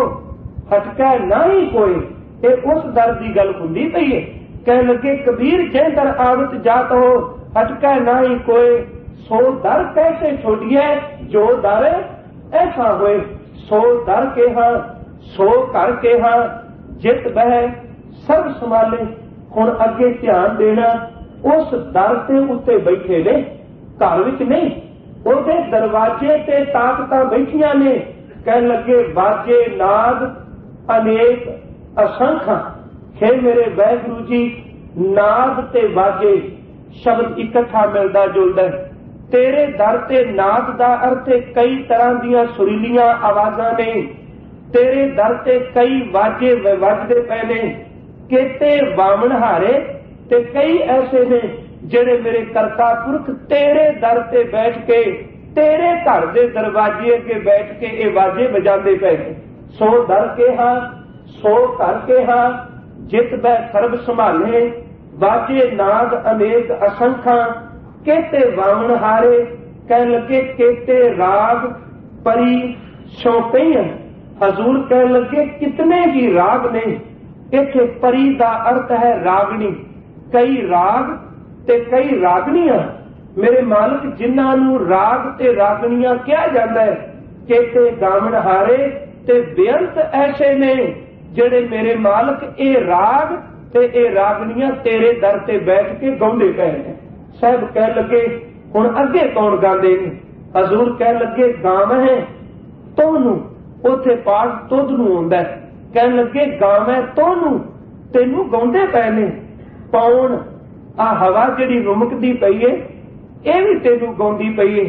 [SPEAKER 1] ਹਟਕਾ ਨਾ ਹੀ ਕੋਈ। ਇਹ ਉਸ ਦਰ ਦੀ ਗੱਲ ਹੁੰਦੀ ਪਈ ਹੈ। ਕਹਿ ਲੱਗੇ ਕਬੀਰ ਜਿਹ ਦਰ ਆਵਤ ਜਾਤ ਹੋ ਹਟਕਾ ਨਾ ਹੀ ਕੋਈ, ਸੋ ਦਰ ਕੈਸੇ ਛੋੜੀਏ ਜੋ ਦਰ ਐਸਾ ਹੋਏ। ਸੋ ਦਰ ਕਿਹਾ, ਸੋ ਘਰ ਕਿਹਾ, ਜਿਤ ਬਹਿ ਸਰਬ ਸੰਭਾਲੇ। ਹੁਣ ਅੱਗੇ ਧਿਆਨ ਦੇਣਾ, ਉਸ ਦਰ ਤੇ ਉੱਤੇ ਬੈਠੇ ਨੇ, ਘਰ ਵਿੱਚ ਨਹੀਂ। ਉਹਦੇ ਦਰਵਾਜ਼ੇ ਤੇ ਤਾਕਤਾਂ ਬੈਠੀਆਂ ਨੇ। ਕਹਿਣ ਲੱਗੇ ਬਾਜੇ ਨਾਦ ਅਨੇਕ ਅਸੰਖਾਂ। ਹੈ ਮੇਰੇ ਵਾਹਿਗੁਰੂ ਜੀ, ਨਾਦ ਤੇ ਬਾਜੇ ਸ਼ਬਦ ਇਕੱਠਾ ਮਿਲਦਾ ਜੁਲਦਾ। ਤੇਰੇ ਦਰ ਤੇ ਨਾਦ ਦਾ ਅਰਥ ਕਈ ਤਰ੍ਹਾਂ ਦੀਆਂ ਸੁਰੀਲੀਆਂ ਆਵਾਜ਼ਾਂ ਨੇ। ਤੇਰੇ ਦਰ ਤੇ ਕਈ ਵਾਜੇ ਵੱਜਦੇ ਪਏ ਨੇ, ਕੇਤੇ ਵਾਮਣ ਹਾਰੇ, ਤੇ ਕਈ ਐਸੇ ਨੇ ਜਿਹੜੇ ਮੇਰੇ ਕਰਤਾ ਪੁਰਖ ਤੇਰੇ ਦਰ ਤੇ ਬੈਠ ਕੇ, ਤੇਰੇ ਘਰ ਦੇ ਦਰਵਾਜ਼ੇ ਅੱਗੇ ਬੈਠ ਕੇ ਇਹ ਵਾਜੇ ਵਜਾਉਂਦੇ ਪਏ ਨੇ। ਸੋ ਦਰ ਕਿਹਾ, ਸੋ ਘਰ ਕਿਹਾ, ਜਿਤ ਬੈ ਸਰਬ ਸੰਭਾਲੇ। ਵਾਜੇ ਨਾਦ ਅਨੇਕ ਅਸੰਖਾਂ, ਕੇਤੇ ਵਾਮਣ ਹਾਰੇ। ਕਹਿਣ ਲੱਗੇ ਕੇਤੇ ਰਾਗ ਪਰੀ ਸ਼ੌਕਈਆਂ। ਹਜ਼ੂਰ ਕਹਿਣ ਲੱਗੇ ਕਿਤਨੇ ਹੀ ਰਾਗ ਨੇ। ਇੱਥੇ ਪਰੀ ਦਾ ਅਰਥ ਹੈ ਰਾਗਣੀ। ਕਈ ਰਾਗ ਤੇ ਕਈ ਰਾਗਣੀਆਂ। ਮੇਰੇ ਮਾਲਕ ਜਿਨ੍ਹਾਂ ਨੂੰ ਰਾਗ ਤੇ ਰਾਗਣੀਆਂ ਕਿਹਾ ਜਾਂਦਾ ਹੈ, ਕੇਤੇ ਗਾਵਣ ਹਾਰੇ, ਤੇ ਬੇਅੰਤ ਐਸੇ ਨੇ ਜਿਹੜੇ ਮੇਰੇ ਮਾਲਕ ਇਹ ਰਾਗ ਤੇ ਇਹ ਰਾਗਣੀਆਂ ਤੇਰੇ ਦਰ ਤੇ ਬੈਠ ਕੇ ਗਾਉਂਦੇ ਪਏ ਨੇ। ਸਾਹਿਬ ਕਹਿ ਲੱਗੇ ਹੁਣ ਅੱਗੇ ਕੌਣ ਗਾਉਂਦੇ ਨੇ। ਹਜ਼ੂਰ ਕਹਿ ਲੱਗੇ ਗਾਵਹਿ ਤੋਨੂੰ, ਉੱਥੇ ਪਾਠ ਤੁਧ ਨੂੰ ਆਉਂਦਾ। ਕਹਿਣ ਲੱਗੇ ਗਾਵੈ ਤੋਨੂੰ, ਤੈਨੂੰ ਗਾਉਂਦੇ ਪਏ ਨੇ। ਪੌਣ ਆ ਹਵਾ ਜਿਹੜੀ ਰੁਮਕਦੀ ਪਈ ਏ, ਇਹ ਵੀ ਤੈਨੂੰ ਗਾਉਂਦੀ ਪਈ ਏ।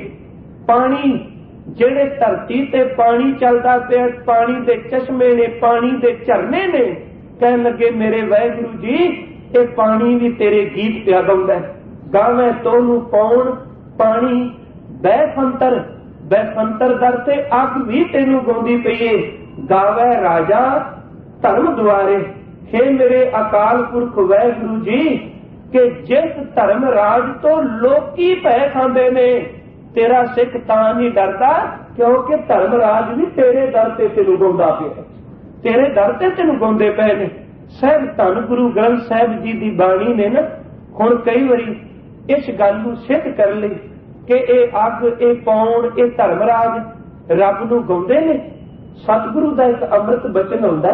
[SPEAKER 1] ਪਾਣੀ ਜਿਹੜੇ ਧਰਤੀ ਤੇ ਪਾਣੀ ਚੱਲਦਾ ਪਿਆ, ਪਾਣੀ ਦੇ ਚਸ਼ਮੇ ਨੇ, ਪਾਣੀ ਦੇ ਝਰਨੇ ਨੇ। ਕਹਿਣ ਲੱਗੇ ਮੇਰੇ ਵਾਹਿਗੁਰੂ ਜੀ, ਇਹ ਪਾਣੀ ਵੀ ਤੇਰੇ ਗੀਤ ਪਿਆ ਗਾਉਂਦਾ। ਗਾਵੈ ਤੋਨੂੰ ਪੌਣ ਪਾਣੀ, ਬੈਫੰਤਰ, ਬੈਫੰਤਰ ਦਰ ਤੇ ਅੱਗ ਵੀ ਤੈਨੂੰ ਗਾਉਂਦੀ ਪਈ ਏ। ਗਾਵੈ ਰਾਜਾ ਧਰਮ ਦੁਆਰੇ। ਹੈ ਮੇਰੇ ਅਕਾਲ ਪੁਰਖ ਵਾਹਿਗੁਰੂ ਜੀ, ਕਿ ਜਿਸ ਧਰਮ ਰਾਜ ਤੋਂ ਲੋਕੀ ਭੈ ਖਾਂਦੇ ਨੇ, ਤੇਰਾ ਸਿੱਖ ਤਾਂ ਨਹੀਂ ਡਰਦਾ ਕਿਉਂਕਿ ਧਰਮ ਰਾਜ ਵੀ ਤੇਰੇ ਦਰ ਤੇ ਤੈਨੂੰ ਗਾਉਂਦਾ ਪਿਆ, ਤੇਰੇ ਦਰ ਤੇ ਤੈਨੂੰ ਗਾਉਂਦੇ ਪਏ ਨੇ। ਸਾਹਿਬ ਧੰਨ ਗੁਰੂ ਗ੍ਰੰਥ ਸਾਹਿਬ ਜੀ ਦੀ ਬਾਣੀ ਨੇ ਨਾ ਹੁਣ ਕਈ ਵਾਰੀ ਇਸ ਗੱਲ ਨੂੰ ਸਿੱਧ ਕਰ ਲਈ ਕਿ ਇਹ ਅੱਗ, ਇਹ ਪੌਣ, ਇਹ ਧਰਮ ਰਾਜ ਰੱਬ ਨੂੰ ਗਾਉਂਦੇ ਨੇ। ਸਤਿਗੁਰੂ ਦਾ ਇੱਕ ਅੰਮ੍ਰਿਤ ਬਚਨ ਹੁੰਦਾ,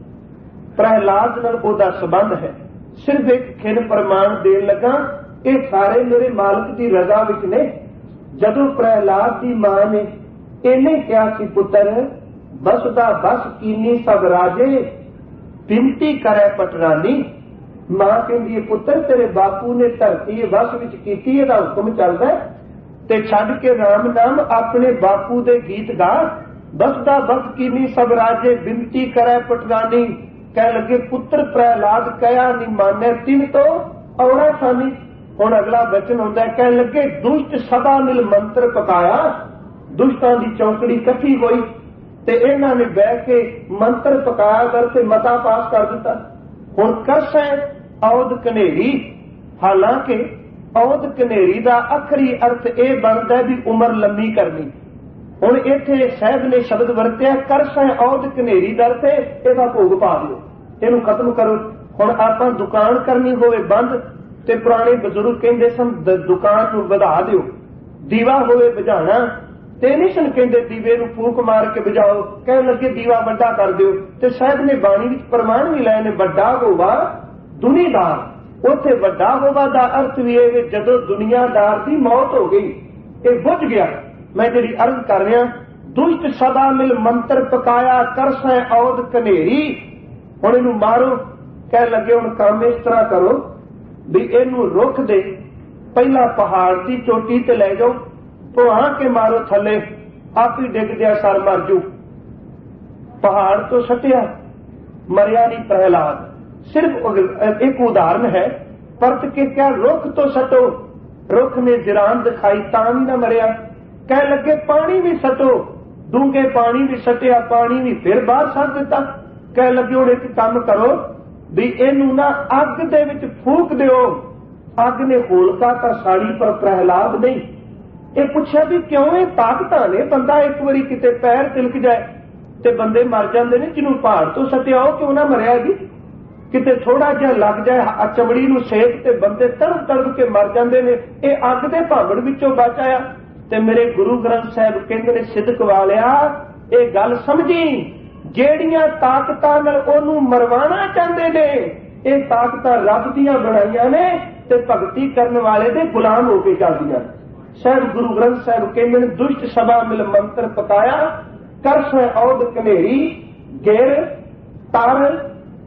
[SPEAKER 1] ਪ੍ਰਹਿਲਾਦ ਨਾਲ ਉਹਦਾ ਸੰਬੰਧ ਹੈ। ਸਿਰਫ ਇੱਕ ਖਿੰਡ ਪ੍ਰਮਾਣ ਦੇਣ ਲੱਗਾ, ਇਹ ਸਾਰੇ ਮੇਰੇ ਮਾਲਕ ਦੀ ਰਜ਼ਾ ਵਿੱਚ ਨੇ। ਜਦੋਂ ਪ੍ਰਹਿਲਾਦ ਦੀ ਮਾਂ ਨੇ ਇਹਨੇ ਕਿਹਾ ਕਿ ਪੁੱਤਰ ਬਸ ਦਾ ਬਸ ਕੀਨੀ ਸਭ ਰਾਜੇ, ਬਿਨਤੀ ਕਰੇ ਪਟਰਾਨੀ। ਮਾਂ ਕਹਿੰਦੀ ਪੁੱਤਰ ਤੇਰੇ ਬਾਪੂ ਨੇ ਧਰਤੀ ਵਸ ਵਿੱਚ ਕੀਤੀ, ਇਹਦਾ ਹੁਕਮ ਚੱਲਦਾ, ਤੇ ਛੱਡ ਕੇ ਰਾਮ ਨਾਮ ਆਪਣੇ ਬਾਪੂ ਦੇ ਗੀਤ ਗਾ। ਬਸ ਦਾ ਬਸ ਕੀਨੀ ਸਭ ਰਾਜੇ, ਬਿਨਤੀ ਕਰੇ ਪਟਰਾਨੀ। ਕਹਿ ਲੱਗੇ ਪੁੱਤਰ ਪ੍ਰਹਿਲਾਦ ਕਹਿਆ ਨਹੀਂ ਮਾਨੇ, ਤਿੰਨ ਤੋਂ ਔੜਾ ਸਾਨੀ। ਹੁਣ ਅਗਲਾ ਬਚਨ ਹੁੰਦਾ, ਕਹਿਣ ਲੱਗੇ ਦੁਸ਼ਟ ਸਭਾ ਮਿਲ ਮੰਤਰ ਪਕਾਇਆ। ਦੁਸ਼ਟਾਂ ਦੀ ਚੌਂਕੜੀ ਇਕੱਠੀ ਹੋਈ ਤੇ ਇਹਨਾਂ ਨੇ ਬਹਿ ਕੇ ਮੰਤਰ ਪਕਾਇਆ ਕਰਕੇ ਮਤਾ ਪਾਸ ਕਰ ਦਿੱਤਾ। ਹੁਣ ਕਰਸੈ ਔਦ ਕਨੇਰੀ, ਹਾਲਾਂਕਿ ਔਦ ਕਨੇਰੀ ਦਾ ਆਖਰੀ ਅਰਥ ਇਹ ਬਣਦਾ ਵੀ ਉਮਰ ਲੰਮੀ ਕਰਨੀ। ਹੁਣ ਇੱਥੇ ਸਾਹਿਬ ਨੇ ਸ਼ਬਦ ਵਰਤਿਆ ਕਰਸੈ ਔਦ ਕਨੇਰੀ ਦਰ ਤੇ, ਇਹਦਾ ਭੋਗ ਪਾ ਦਿਓ, ਇਹਨੂੰ ਖਤਮ ਕਰੋ। ਹੁਣ ਆਪਾਂ ਦੁਕਾਨ ਕਰਨੀ ਹੋਵੇ ਬੰਦ ਤੇ ਪੁਰਾਣੇ ਬਜ਼ੁਰਗ ਕਹਿੰਦੇ ਸਨ ਦੁਕਾਨ ਨੂੰ ਵਧਾ ਦਿਓ, ਦੀਵਾ ਹੋਵੇ ਬੁਝਾਣਾ ਤੇ ਨਹੀਂ ਸਨ ਕਹਿੰਦੇ ਦੀਵੇ ਨੂੰ ਫੂਕ ਮਾਰ ਕੇ ਬੁਝਾਓ, ਕਹਿਣ ਲੱਗੇ ਦੀਵਾ ਵੱਡਾ ਕਰ ਦਿਓ। ਤੇ ਸਾਹਿਬ ਨੇ ਬਾਣੀ ਵਿੱਚ ਪ੍ਰਮਾਣ ਵੀ ਲਏ ਨੇ, ਵੱਡਾ ਹੋਵਾ ਦੁਨੀਦਾਰ। ਉੱਥੇ ਵੱਡਾ ਹੋਵਾ ਦਾ ਅਰਥ ਵੀ ਇਹ ਜਦੋਂ ਦੁਨੀਆਦਾਰ ਦੀ ਮੌਤ ਹੋ ਗਈ, ਇਹ ਬੁੱਝ ਗਿਆ। ਮੈਂ ਜਿਹੜੀ ਅਰਜ਼ ਕਰ ਰਿਹਾ, ਦੁਸ਼ਟ ਸਦਾ ਮਿਲ ਮੰਤਰ ਪਕਾਇਆ ਕਰਸੈ ਔਦ ਕਨੇਰੀ। ਹੁਣ ਇਹਨੂੰ ਮਾਰੋ, ਕਹਿ ਲੱਗੇ ਹੁਣ ਕੰਮ ਇਸ ਤਰ੍ਹਾਂ ਕਰੋ ਵੀ ਇਹਨੂੰ ਰੁੱਖ ਦੇ ਪਹਿਲਾਂ ਪਹਾੜ ਦੀ ਚੋਟੀ ਤੇ ਲੈ ਜਾਓ, ਭੁਆ ਕੇ ਮਾਰੋ ਥੱਲੇ, ਆਪ ਹੀ ਡਿੱਗ ਗਿਆ ਸਰ ਮਰ ਜੂ। ਪਹਾੜ ਤੋਂ ਸੱਟਿਆ, ਮਰਿਆ ਨਹੀਂ ਪ੍ਰਹਿਲਾਦ। ਸਿਰਫ ਇੱਕ ਉਦਾਹਰਨ ਹੈ, ਪਰਤ ਕੇ ਕਿਹਾ ਰੁੱਖ ਤੋਂ ਸੱਟੋ, ਰੁੱਖ ਨੇ ਜਰਾਨ ਦਿਖਾਈ ਤਾਂ ਵੀ ਨਾ ਮਰਿਆ। ਕਹਿ ਲੱਗੇ ਪਾਣੀ ਵੀ ਸੱਟੋ, ਡੂੰਘੇ ਪਾਣੀ ਵੀ ਸੱਟਿਆ, ਪਾਣੀ ਵੀ ਫਿਰ ਬਾਹਰ ਸੱਟ ਦਿੱਤਾ। ਕਹਿ ਲੱਗੇ ਹੁਣ ਇੱਕ ਕੰਮ ਕਰੋ ਵੀ ਇਹਨੂੰ ਨਾ ਅੱਗ ਦੇ ਵਿੱਚ ਫੂਕ ਦਿਓ। ਅੱਗ ਨੇ ਹੋਲਕਾ ਤਾਂ ਸਾੜੀ ਪਰ ਪ੍ਰਹਿਲਾਦ ਨਹੀਂ। ਇਹ ਪੁੱਛਿਆ ਵੀ ਕਿਉਂ? ਇਹ ਤਾਕਤਾਂ ਨੇ, ਬੰਦਾ ਇੱਕ ਵਾਰੀ ਕਿਤੇ ਪੈਰ ਤਿਲਕ ਜਾਏ ਤੇ ਬੰਦੇ ਮਰ ਜਾਂਦੇ ਨੇ, ਜਿਹਨੂੰ ਪਹਾੜ ਤੋਂ ਸੱਟਿਆ ਉਹ ਕਿਉਂ ਨਾ ਮਰਿਆ ਜੀ? ਕਿਤੇ ਥੋੜਾ ਜਿਹਾ ਲੱਗ ਜਾਏ ਚਮੜੀ ਨੂੰ ਸੇਕ ਤੇ ਬੰਦੇ ਤੜਪ ਤੜਪ ਕੇ ਮਰ ਜਾਂਦੇ ਨੇ। ਇਹ ਅੱਗ ਦੇ ਭਾਂਬੜ ਵਿੱਚੋਂ ਬਚ ਆਇਆ। ਤੇ ਮੇਰੇ ਗੁਰੂ ਗ੍ਰੰਥ ਸਾਹਿਬ ਕਹਿੰਦੇ ਨੇ, ਸਿਦਕ ਵਾਲਿਆ ਇਹ ਗੱਲ ਸਮਝੀ, ਜਿਹੜੀਆਂ ਤਾਕਤਾਂ ਨਾਲ ਉਹਨੂੰ ਮਰਵਾਣਾ ਚਾਹੁੰਦੇ ਨੇ, ਇਹ ਤਾਕਤਾਂ ਰੱਬ ਦੀਆਂ ਬਣਾਈਆਂ ਨੇ ਤੇ ਭਗਤੀ ਕਰਨ ਵਾਲੇ ਦੇ ਗੁਲਾਮ ਹੋ ਕੇ ਚੱਲਦੀਆਂ। ਸਾਹਿਬ ਗੁਰੂ ਗ੍ਰੰਥ ਸਾਹਿਬ ਕਹਿੰਦੇ ਨੇ, ਦੁਸ਼ਟ ਸਭਾ ਮਿਲ ਮੰਤਰ ਪਕਾਇਆ ਕਰਸੈ ਔਦ ਕਨੇਰੀ, ਗਿਰ ਤਰ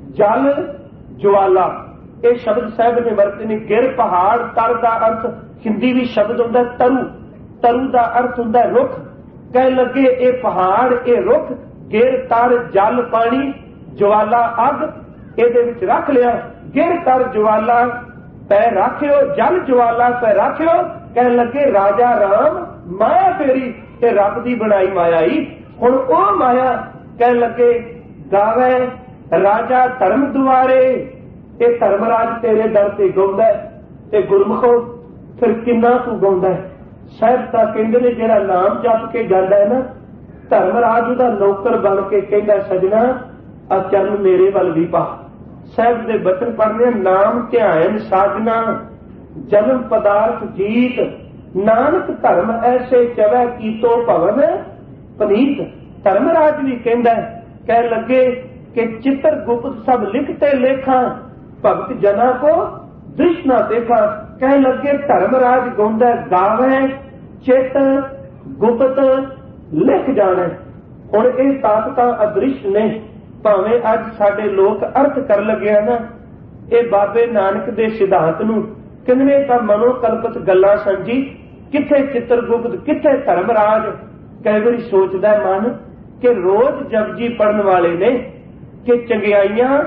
[SPEAKER 1] ਜਲ ਜਵਾਲਾ। ਇਹ ਸ਼ਬਦ ਸਾਹਿਬ ਨੇ ਵਰਤੇ ਨੇ। ਗਿਰ ਪਹਾੜ, ਤਰ ਦਾ ਅਰਥ ਹਿੰਦੀ ਵੀ ਸ਼ਬਦ ਹੁੰਦਾ ਤਰੂ, ਤਰੂ ਦਾ ਅਰਥ ਹੁੰਦਾ ਰੁੱਖ। ਕਹਿ ਲੱਗੇ ਇਹ ਪਹਾੜ, ਇਹ ਰੁੱਖ, ਗਿਰ ਤਰ ਜਲ ਪਾਣੀ, ਜਵਾਲਾ ਅੱਗ, ਇਹਦੇ ਵਿੱਚ ਰੱਖ ਲਿਆ। ਗਿਰ ਤਰ ਜਵਾਲਾ ਪੈ ਰਾਖਿਓ, ਜਲ ਜਵਾਲਾ ਪੈ ਰਾਖਿਓ। ਕਹਿਣ ਲੱਗੇ ਰਾਜਾ ਰਾਮ ਮਾਇਆ ਫੇਰੀ, ਤੇ ਰੱਬ ਦੀ ਬਣਾਈ ਮਾਇਆ ਹੀ। ਹੁਣ ਉਹ ਮਾਇਆ ਕਹਿਣ ਲੱਗੇ ਗਾਵੇ ਰਾਜਾ ਧਰਮ ਦੁਆਰੇ, ਇਹ ਧਰਮਰਾਜ ਤੇਰੇ ਦਰ ਤੇ ਗਾਉਂਦਾ ਤੇ ਗੁਰਮੁਖੋ ਫਿਰ ਕਿੰਨਾ ਤੂੰ ਗਾਉਂਦਾ। ਸਾਹਿਬ ਤਾਂ ਕਹਿੰਦੇ ਨੇ ਜਿਹੜਾ ਨਾਮ ਜਪ ਕੇ ਜਾਂਦਾ ਹੈ ਨਾ, ਧਰਮਰਾਜ ਉਹਦਾ ਨੌਕਰ ਬਣ ਕੇ ਕਹਿੰਦਾ ਸਜਣਾ ਆ ਚਰਨ ਮੇਰੇ ਵੱਲ ਵੀ ਪਾ। ਸਾਹਿਬ ਦੇ ਬਚਨ ਪੜ੍ਹਨੇ, ਨਾਮ ਧਿਆਨ ਸਾਜਨਾ ਜਨਮ ਪਦਾਰਥ ਜੀਤ, ਨਾਨਕ ਧਰਮ ਐਸੇ ਚਵੈ ਕੀਤੋ ਭਵਨ ਪਨੀਤ। ਧਰਮਰਾਜ ਵੀ ਕਹਿੰਦਾ, ਕਹਿ ਲੱਗੇ ਕਿ ਚਿੱਤਰ ਗੁਪਤ ਸਭ ਲਿਖਤੇ ਲੇਖਾਂ, ਭਗਤ ਜਨਾ ਕੋ ਦ੍ਰਿਸ਼ ਨਾ ਦੇਖਾ। ਕਹਿ ਲੱਗੇ ਧਰਮਰਾਜ ਗਾਉਂਦਾ ਗਾਵੇ ਚਿੱਤ ਗੁਪਤ ਲਿਖ ਜਾਣਾ। ਹੁਣ ਇਹ ਤਾਕਤਾਂ ਅਦ੍ਰਿਸ਼ ਨੇ। ਭਾਵੇਂ ਅੱਜ ਸਾਡੇ ਲੋਕ ਅਰਥ ਕਰਨ ਲੱਗੇ ਨਾ, ਇਹ ਬਾਬੇ ਨਾਨਕ ਦੇ ਸਿਧਾਂਤ ਨੂੰ ਕਿੰਨੇ ਤਾਂ ਮਨੋਕਲਪਿਤ ਗੱਲਾਂ ਸਨ ਜੀ। ਕਿੱਥੇ ਚਿੱਤਰਗੁਪਤ, ਕਿੱਥੇ ਧਰਮਰਾਜ। ਕਈ ਵਾਰੀ ਸੋਚਦਾ ਮਨ ਕਿ ਰੋਜ਼ ਜਪਜੀ ਪੜਨ ਵਾਲੇ ਨੇ ਕਿ ਚੰਗਿਆਈਆਂ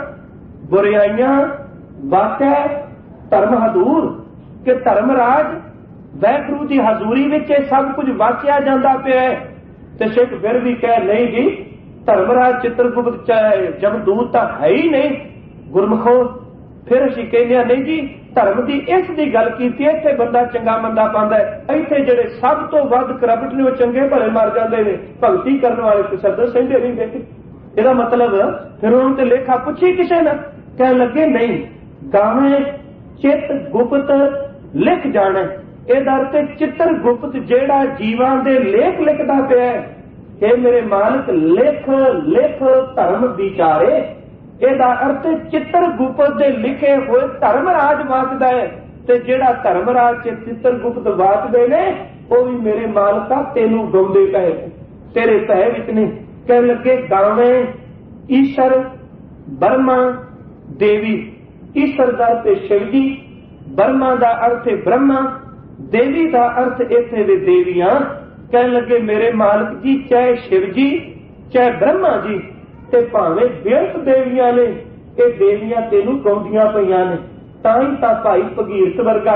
[SPEAKER 1] ਬੁਰਾਈਆਂ ਵਾਕਿਆ ਧਰਮ ਹਜ਼ੂਰ, ਕਿ ਧਰਮਰਾਜ ਵਾਹਿਗੁਰੂ ਦੀ ਹਜ਼ੂਰੀ ਵਿੱਚ ਇਹ ਸਭ ਕੁਝ ਵਾਕਿਆ ਜਾਂਦਾ ਪਿਆ ਹੈ। ਤੇ ਸਿੱਖ ਫਿਰ ਵੀ ਕਹਿ ਨਹੀਂ ਜੀ, ਧਰਮਰਾਜ ਚਿੱਤਰਗੁਪਤ ਜਮਦੂਤ ਤਾਂ ਹੈ ਹੀ ਨਹੀਂ ਗੁਰਮੁਖੋ। ਫਿਰ ਅਸੀਂ ਕਹਿੰਦੇ ਹਾਂ ਨਹੀਂ ਜੀ, ਧਰਮ ਦੀ ਇਸ ਦੀ ਗੱਲ ਕੀਤੀ, ਇੱਥੇ ਬੰਦਾ ਚੰਗਾ ਮੰਦਾ ਪਾਉਂਦਾ, ਇੱਥੇ ਜਿਹੜੇ ਸਭ ਤੋਂ ਵੱਧ ਕਰਪਟ ਨੇ ਉਹ ਚੰਗੇ ਭਲੇ ਮਰ ਜਾਂਦੇ ਨੇ, ਭਗਤੀ ਕਰਨ ਵਾਲੇ ਤੇ ਸਰਦ ਸਹਿੰਦੇ ਨਹੀਂ ਦੇਖੇ। ਇਹਦਾ ਮਤਲਬ ਫਿਰ ਉਹਨੂੰ ਤੇ ਲੇਖਾ ਪੁੱਛੀ ਕਿਸੇ ਨੇ। ਕਹਿਣ ਲੱਗੇ ਨਹੀਂ, ਗਾਵੇਂ ਚਿੱਤ ਗੁਪਤ ਲਿਖ ਜਾਣਾ। ਇਹਦਾ ਅਰਥ ਚਿੱਤਰ ਗੁਪਤ ਜਿਹੜਾ ਜੀਵਾਂ ਦੇ ਲੇਖ ਲਿਖਦਾ ਪਿਆ, ਇਹ ਮੇਰੇ ਮਾਲਕ ਲਿਖ ਲਿਖ ਧਰਮ ਵਿਚਾਰੇ। ਇਹਦਾ ਅਰਥ ਚਿੱਤਰ ਗੁਪਤ ਦੇ ਲਿਖੇ ਹੋਏ ਧਰਮਰਾਜ ਵਾਚਦਾ ਹੈ, ਤੇ ਜਿਹੜਾ ਧਰਮਰਾਜ ਚਿੱਤਰ ਗੁਪਤ ਵਾਚਦੇ ਨੇ ਉਹ ਵੀ ਮੇਰੇ ਮਾਲਕਾ ਤੈਨੂੰ ਗਾਉਂਦੇ ਪਏ, ਤੇਰੇ ਭੈ ਵਿੱਚ ਨਹੀਂ। ਕਹਿਣ ਲੱਗੇ ਗਾਵੇਂ ਈਸ਼ਰ ਬਰਮਾ ਦੇਵੀ। ਈਸ਼ਰ ਦਾ ਅਰਥ ਸ਼ਿਵ ਜੀ, ਬਰਮਾ ਦਾ ਅਰਥ ਬ੍ਰਹਮਾ, ਦੇਵੀ ਦਾ ਅਰਥ ਇੱਥੇ ਦੇ ਦੇਵੀਆਂ। ਕਹਿਣ ਲੱਗੇ ਮੇਰੇ ਮਾਲਕ ਜੀ, ਚਾਹੇ ਸ਼ਿਵ ਜੀ ਚਾਹੇ ਬ੍ਰਹਮਾ ਜੀ ਤੇ ਭਾਵੇਂ ਬੇਅੰਤ ਦੇਵੀਆਂ ਨੇ, ਇਹ ਦੇਵੀਆਂ ਤੈਨੂੰ ਗਾਉਂਦੀਆਂ ਪਈਆਂ ਨੇ। ਤਾਂ ਹੀ ਤਾਂ ਭਾਈ ਭਗੀਰਥ ਵਰਗਾ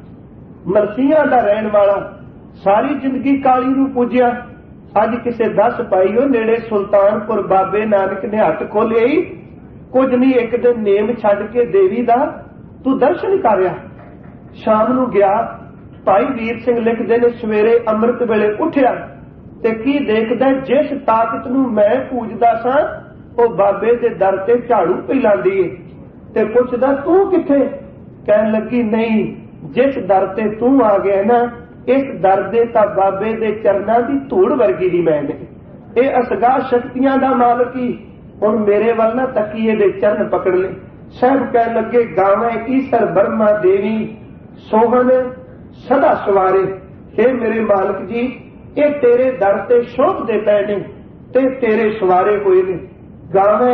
[SPEAKER 1] ਮਰਸੀਆਂ ਦਾ ਰਹਿਣ ਵਾਲਾ ਸਾਰੀ ਜ਼ਿੰਦਗੀ ਕਾਲੀ ਨੂੰ ਪੂਜਿਆ। ਅੱਜ ਕਿਸੇ ਦੱਸ ਪਾਈ ਉਹ ਨੇੜੇ ਸੁਲਤਾਨਪੁਰ ਬਾਬੇ ਨਾਨਕ ਨੇ ਹੱਥ ਖੋਲਿਆ ਹੀ, ਕੁਝ ਨਹੀਂ ਇੱਕ ਦਿਨ ਨੇਮ ਛੱਡ ਕੇ ਦੇਵੀ ਦਾ ਤੂੰ ਦਰਸ਼ਨ ਕਰਿਆ। ਸ਼ਾਮ ਨੂੰ ਗਿਆ, ਭਾਈ ਵੀਰ ਸਿੰਘ ਲਿਖਦੇ ਨੇ ਸਵੇਰੇ ਅੰਮ੍ਰਿਤ ਵੇਲੇ ਉੱਠਿਆ ਤੇ ਕੀ ਦੇਖਦਾ, ਜਿਸ ਤਾਕਤ ਨੂੰ ਮੈਂ ਪੂਜਦਾ ਸਾਂ ਉਹ ਬਾਬੇ ਦੇ ਦਰ ਤੇ ਝਾੜੂ ਪਈ ਲਾਂਦੀ ਏ। ਤੇ ਪੁੱਛਦਾ ਤੂੰ ਕਿੱਥੇ? कहन लगी नहीं, जिस दर ते तू आ गया ना, इस दर दे तां बाबे दे चरनां दी धूड़ वर्गी दी मैं नहीं, ये असगाह शक्तियां दा मालक ही हुण मेरे वल ना तकीए दे चरण पकड़ ले। साहब कह लगे गावे ईसर ब्रह्मा देवी सोहन सदा सवारे। हे मेरे मालक जी, ये तेरे दर ते शोभदे पए ने ते तेरे सवारे हुए ने। गावे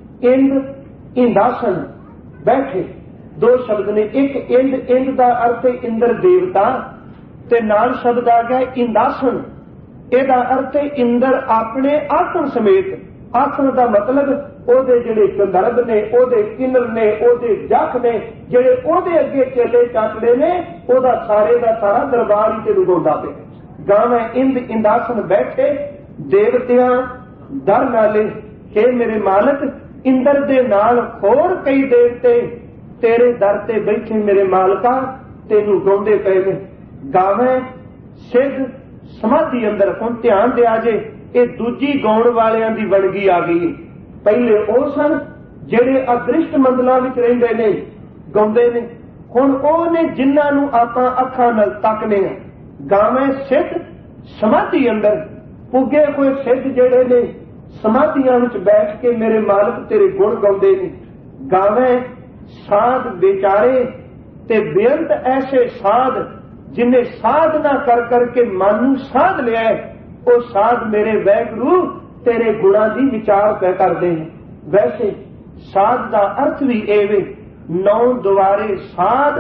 [SPEAKER 1] इंद इंदासन बैठे, दो शब्द ने, एक इंद, इंद दा अर्थ इंद्र देवता ते नाल शब्द आ गया इंदासन, ਇਹਦਾ अर्थ इंद्र अपने आसन समेत। आसन का मतलब ओदे जिहड़े संदर्भ ने, ओदे किन्नर ने, ओदे जख ने, जिहड़े ओदे अगे चेले चाटड़े ने, ओदा सारे का सारा दरबार ही तेनू गाउंदा पिया। गावे इंद इंदासन बैठे देवतियां दर नाले। हे मेरे मालक, इंद्र दे नाल होर कई देवते तेरे दर ते बैठे मेरे मालका तेनू गाउंदे पए ने। गावे सिद्ध समाधि अंदर। हुण ध्यान दिया जे, ये दूजी गाउण वालियां दी वणगी आ गई। पहले ਉਹ सन ਜਿਹੜੇ अदृष्ट मंडलों विच रहिंदे ने, गाउंदे ने। हुण ਉਹ ने जिन्हां नूं आपां अखां नाल तकने आ। गावे सिद्ध समाधि अंदर पुगे कोई सिद्ध ਜਿਹੜੇ ने समाधियां विच बैठ के मेरे मालक तेरे गुण गाउंदे ने। गावे साध बेचारे ते बेअंत ऐसे साध जिन्हें साधना कर करके मन नूं साध लिया है, वो साध मेरे वैगुरु तेरे गुणा की विचार पै करते हैं। वैसे साध का अर्थ भी एवे, नौ द्वारे साध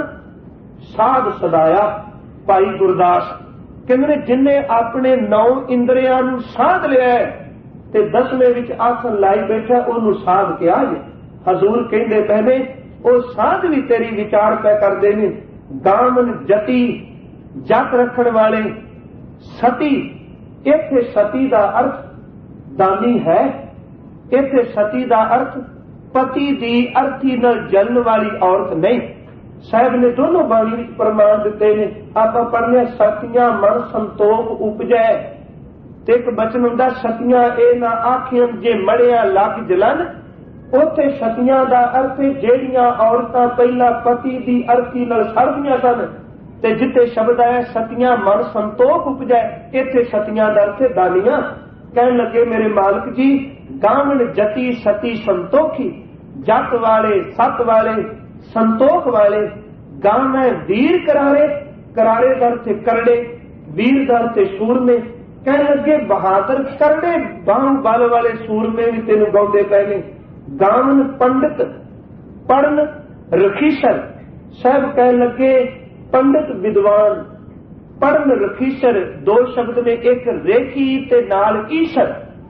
[SPEAKER 1] साध सदाया। भाई गुरदास कहते जिन्हें अपने नौ इंद्रियां नूं साध लिया है ते दसवें विच आसन लाई बैठा, उन्होंने साध कहा जे। हजूर कहते पहले वो साध भी तेरी विचार पै करते हैं। गामन जति जत रखण वाले सती। इत्थे सती का अर्थ दानी है, इत्थे सती का अर्थ पति दी अर्थी नाल जलन वाली औरत नहीं। साहब ने दोनों बाणी विच प्रमाण दिते ने। आपां पढ़ने सतियां मन संतोख उपजै, ते एक बचन हुंदा सतियां ए ना आखियन जे मड़िया लग जलन। उत्थे सतियां का अर्थ जेड़ियां औरतां पहला पति दी अर्थी नाल सड़दियां सन, ते जिथे शब्द आया सतियां मन संतोख उपजै, इत्थे सतियां दा अर्थ दानियां। कहन लगे मेरे मालक जी, गावण जति सती संतोखी। जत वाले सत वाले संतोख वाले। गावे वीर करारे, करारे दर से करड़े, वीर दर से सूरमे। कहन लगे बहादुर करड़े बाहु बल वाले सूरमे भी तेनू गाउंदे पए ने। गावन पंडित पढ़न रखीसर। साहब कहन लगे पंडित विद्वान पढ़न रखीसर, दो शब्द ने, एक रेखी ते नाल ईसर।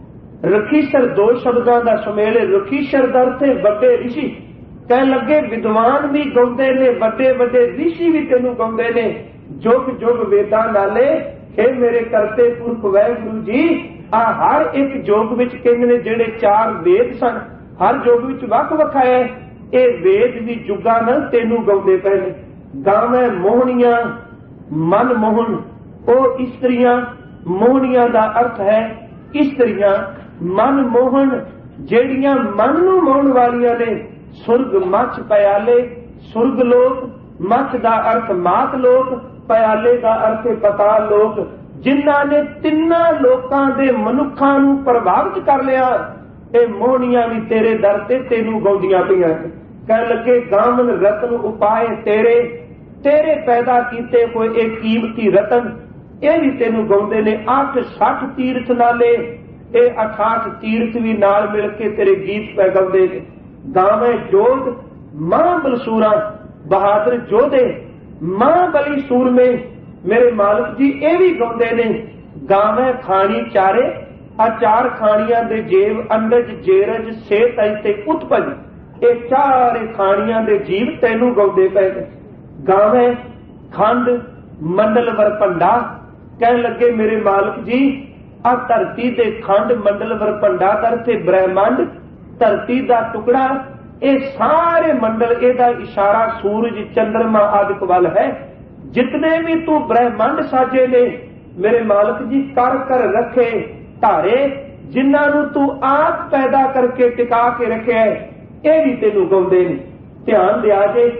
[SPEAKER 1] रखीसर दो शब्दों का सुमेल। रखीसर दर से बड़े ऋषि। कह लगे विद्वान भी गाउंदे ने, बड़े बड़े ऋषि भी तेनू गाउंदे ने। जुग जुग वेदां नाले। हे मेरे करते पुरख वाहिगुरू जी, आ हर एक जोग विच कहंदे ने जेड़े चार वेद सन, हर जोग विच वख वख आया। ये वेद भी जुगां नाल तेनू गाउंदे पए ने। गावे मोहनियां मन मोहन। ओ इस्त्रियां, मोहनियां दा अर्थ है इस्त्रियां। मन मोहन जेड़ियां मन नूं मोहन वालियां ने। सुरग मच पयाले, सुरग लोक। मच दा अर्थ मात लोक, पयाले दा अर्थ पताल लोक। जिन्हां ने तिन्नां लोकां दे मनुखां नूं प्रभावित कर लिया, ये मोहनियां भी तेरे दर ते तेनू गाउंदियां पईयां। कह लगे गावन रतन उपाय तेरे, तेरे पैदा कीते कोई एक कीमती रतन, ये भी तेनू गाउंदे ने। 860 तीर्थ नाले, ये 68 तीर्थ भी नाल मिल के तेरे गीत पै गाउंदे ने। गावे जोध महाबलसूरा, बहादुर जोधे महाबली सूरमे मेरे मालिक जी, ये भी गाउंदे ने। गावे खानी चारे, आचार खानियां दे जेव, अंडज जेरज सेत ते उत्पज। ये चारे खानियां दे जीव तेनू गाउंदे पए ने। गावे खंड मंडल वर भंडा। कह लगे मेरे मालिक जी, आ धरती दे खंड मंडल वर भंडा करते ब्रह्मंड, धरती दा टुकड़ा, ये सारे मंडल, एदा इशारा सूरज चंद्रमा आदि वल है। जितने भी तू ब्रह्मंड साजे ने मेरे मालिक जी, कर कर रखे धारे, जिन्हां नूं तू आप पैदा करके टिका के रखे है, ये भी तेनू गाउंदे ने। ध्यान दिया जे,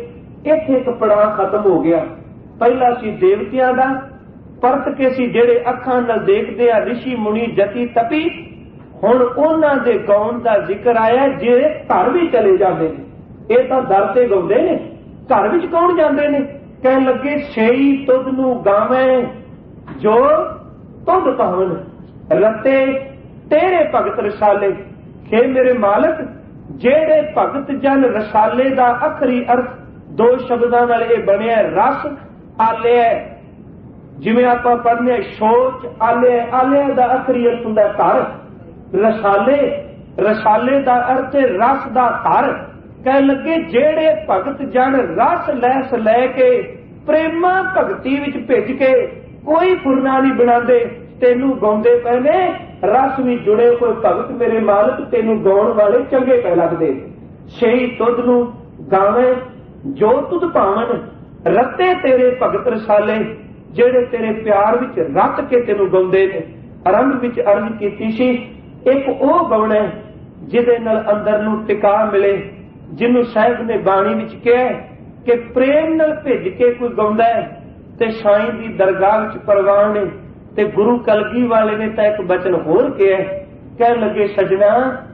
[SPEAKER 1] इत्थे एक पड़ाव खत्म हो गया। पहला सी देवतियां दा, परत के सी जेड़े अखां नाल देखदे आ ऋषि मुनि जति तपी। हुण उन्हां दे गौण दा जिक्र आया जेड़े घर भी चले जाते हैं। ये तो दर ते गाउंदे ने, घर विच कौन जाते ने? कहन लगे छेई तुद नूं गावें जो तुद पावन, रते तेरे भगत रसाले। हे मेरे मालक, जेड़े भगत जन रसाले दा अखरी अर्थ दो शब्दां नाल इह बनिया रस आलिया। जिवें आपां पढ़ने सोच आलिया, आलिया दा अखरी अर्थ हुंदा घर, रसाले, रसाले दा अर्थ रस दा घर। कह लगे जेड़े भगत जन रस लैस लैके प्रेमा भगती विच भिज के कोई फुरना नहीं बनाते, तेनू गाउंदे पए ने, रस भी जुड़े कोई भगत मेरे मालक तेनू गाउण वाले चंगे पै लगदे। छेई तुद नूं गावें जो तुद भावन, रते तेरे भगत रसाले, जेड़े तेरे प्यार विच रत के तेनू गाउंदे ने। आरंभ विच अर्ज कीती सी, एक ओह गौण है जिहदे नाल अंदर नूं टिका मिले, जिन्नू साहिब ने बाणी विच कहा कि प्रेम नाल भिज के कोई गाउंदा है ते साईं दी दरगाह विच परवान ने। ते गुरु कलगी वाले ने तां एक बचन होर कहा, कह लगे सजना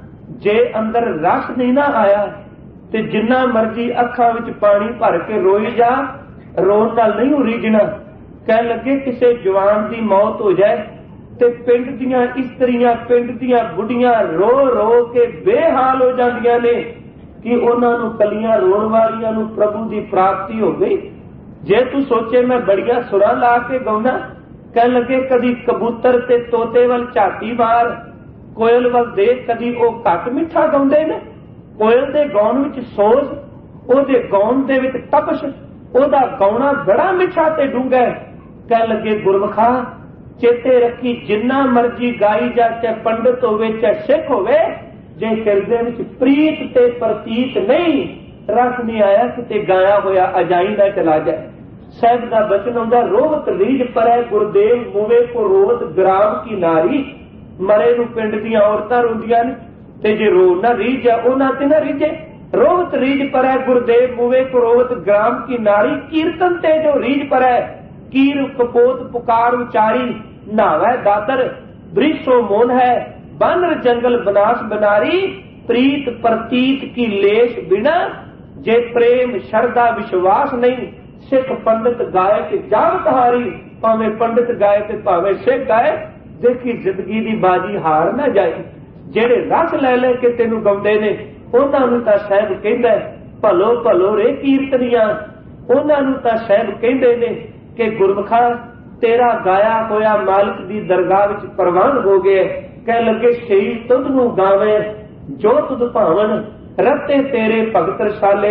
[SPEAKER 1] जे अंदर रस नहीं ना आया ते जिन्ना मर्जी अखां विच पानी भर के रोई जा, रोन नाल नहीं रीझना। कह लगे किसे जवान दी मौत हो जाए ते पिंड दियां इस्त्रियां, पिंड दियां बुढ़ियां रो रो के बेहाल हो जांदियां ने कि उन्हां नूं कलियां रोण वालियां नूं प्रभु दी प्राप्ति हो गई। जे तू सोचे मैं बड़िया सुरां ला के गाउंदा, कह लगे कदी कबूतर ते तोते वल झाती मार, कोयल वल देख, कदी ओह घट मिठा गाउंदे ने। कोयल दे गौण विच सोज, ओहदे गौण दे विच तपश, ओहदा गौणा बड़ा मिठा ते डूंगा है। कह लगे गुरमखा चेते रखी, जिन्ना मर्जी गाई जा, चाहे पंडित होवे चाहे सिख होवे, जे हिरदे विच प्रीत ते प्रतीत नहीं, रस नहीं आया किते गाया होया अजाई ना चला जाए। साहिब का बचन आउंदा, रोवत रीझ परै गुरदेव मूवे को रोवत ग्राम की नारी। मरे नूं पिंड दीआं औरतां रोंदियां ने ते जे रो ना रीझ आ उन्हां ते ना रीझे। रोवत रीझ परै गुरदेव मूवे को रोवत ग्राम की नारी। कीर्तन ते जो रीझ परै कीर कपोत पुकार उचारी, नावै दातर वृक्षो मोन है बानर जंगल बनास बनारी। प्रीत प्रतीत की लेश बिना, जे प्रेम श्रद्धा विश्वास नहीं, सिख पंडित गाए कि जावत हारी। भावें पंडित गाए ते भावें सिख गाए, देखी जिंदगी दी बाजी हार ना जाए। जेड़े रस लै लै के तेनू गाउंदे ने उन्हां नूं तां साहिब कहंदा भलो भलो रे कीर्तनियां। उन्हां नूं तां साहिब कहंदे ने कि गुरमखा तेरा गाया होया मालिक दी दरगाह विच प्रवान हो गया। कह लगे सही तुद नूं गावे जो तुद भावन, रते तेरे भगत रसाले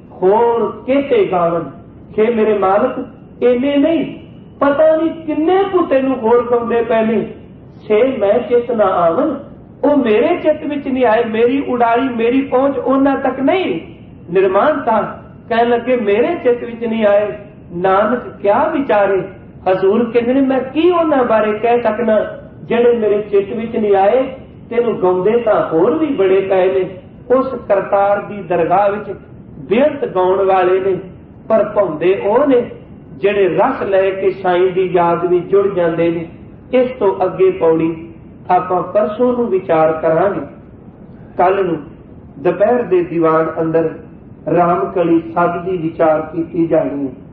[SPEAKER 1] होर केते गावन। हे मेरे मालिक इन्ने नहीं, पता नहीं किन्ने को तेनू होर गाउंदे पए ने। छे मैं चित ना आवन, वो मेरे चित विच नहीं आए, मेरी उड़ारी मेरी पहुंच उन्हां तक नहीं। निर्माणता कह लगे मेरे चित विच नहीं आए, नानक क्या विचारे। हजूर कहंदे ने मैं की उन्हां बारे कह सकना जेड़े मेरे चित विच नहीं आए। तेनू गाउंदे तां होर भी बड़े पए ने। उस करतार दी दरगाह विच बेअंत गाउण वाले ने, पर भाउंदे ओह ने जेड़े रस लै के साईं दी याद विच जुड़ जांदे ने। इस तो अगे पौड़ी आपां परसों नूं विचार करांगे। कल नूं दुपहर दे दीवान अंदर रामकली सद दी विचार कीती जानी है।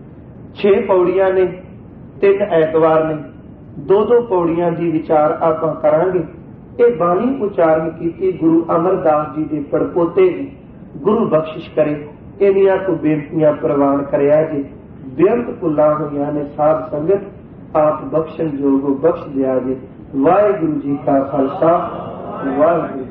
[SPEAKER 1] 6 पौड़ियां ने, 3 ऐतवार ने, 2-2 पौड़ियां दी विचार आपां करांगे। ये बाणी उचारण कीती गुरु अमरदास जी दे पड़पोते ने। गुरु बख्शिश करे इन्हियां को बेनतियां प्रवान करिया जे। बेअंत भुलां होईयां ने साध संगत आप बख्शण जोगो बख्श दिया जे। वाहिगुरू जी का खालसा वाहिगुरू।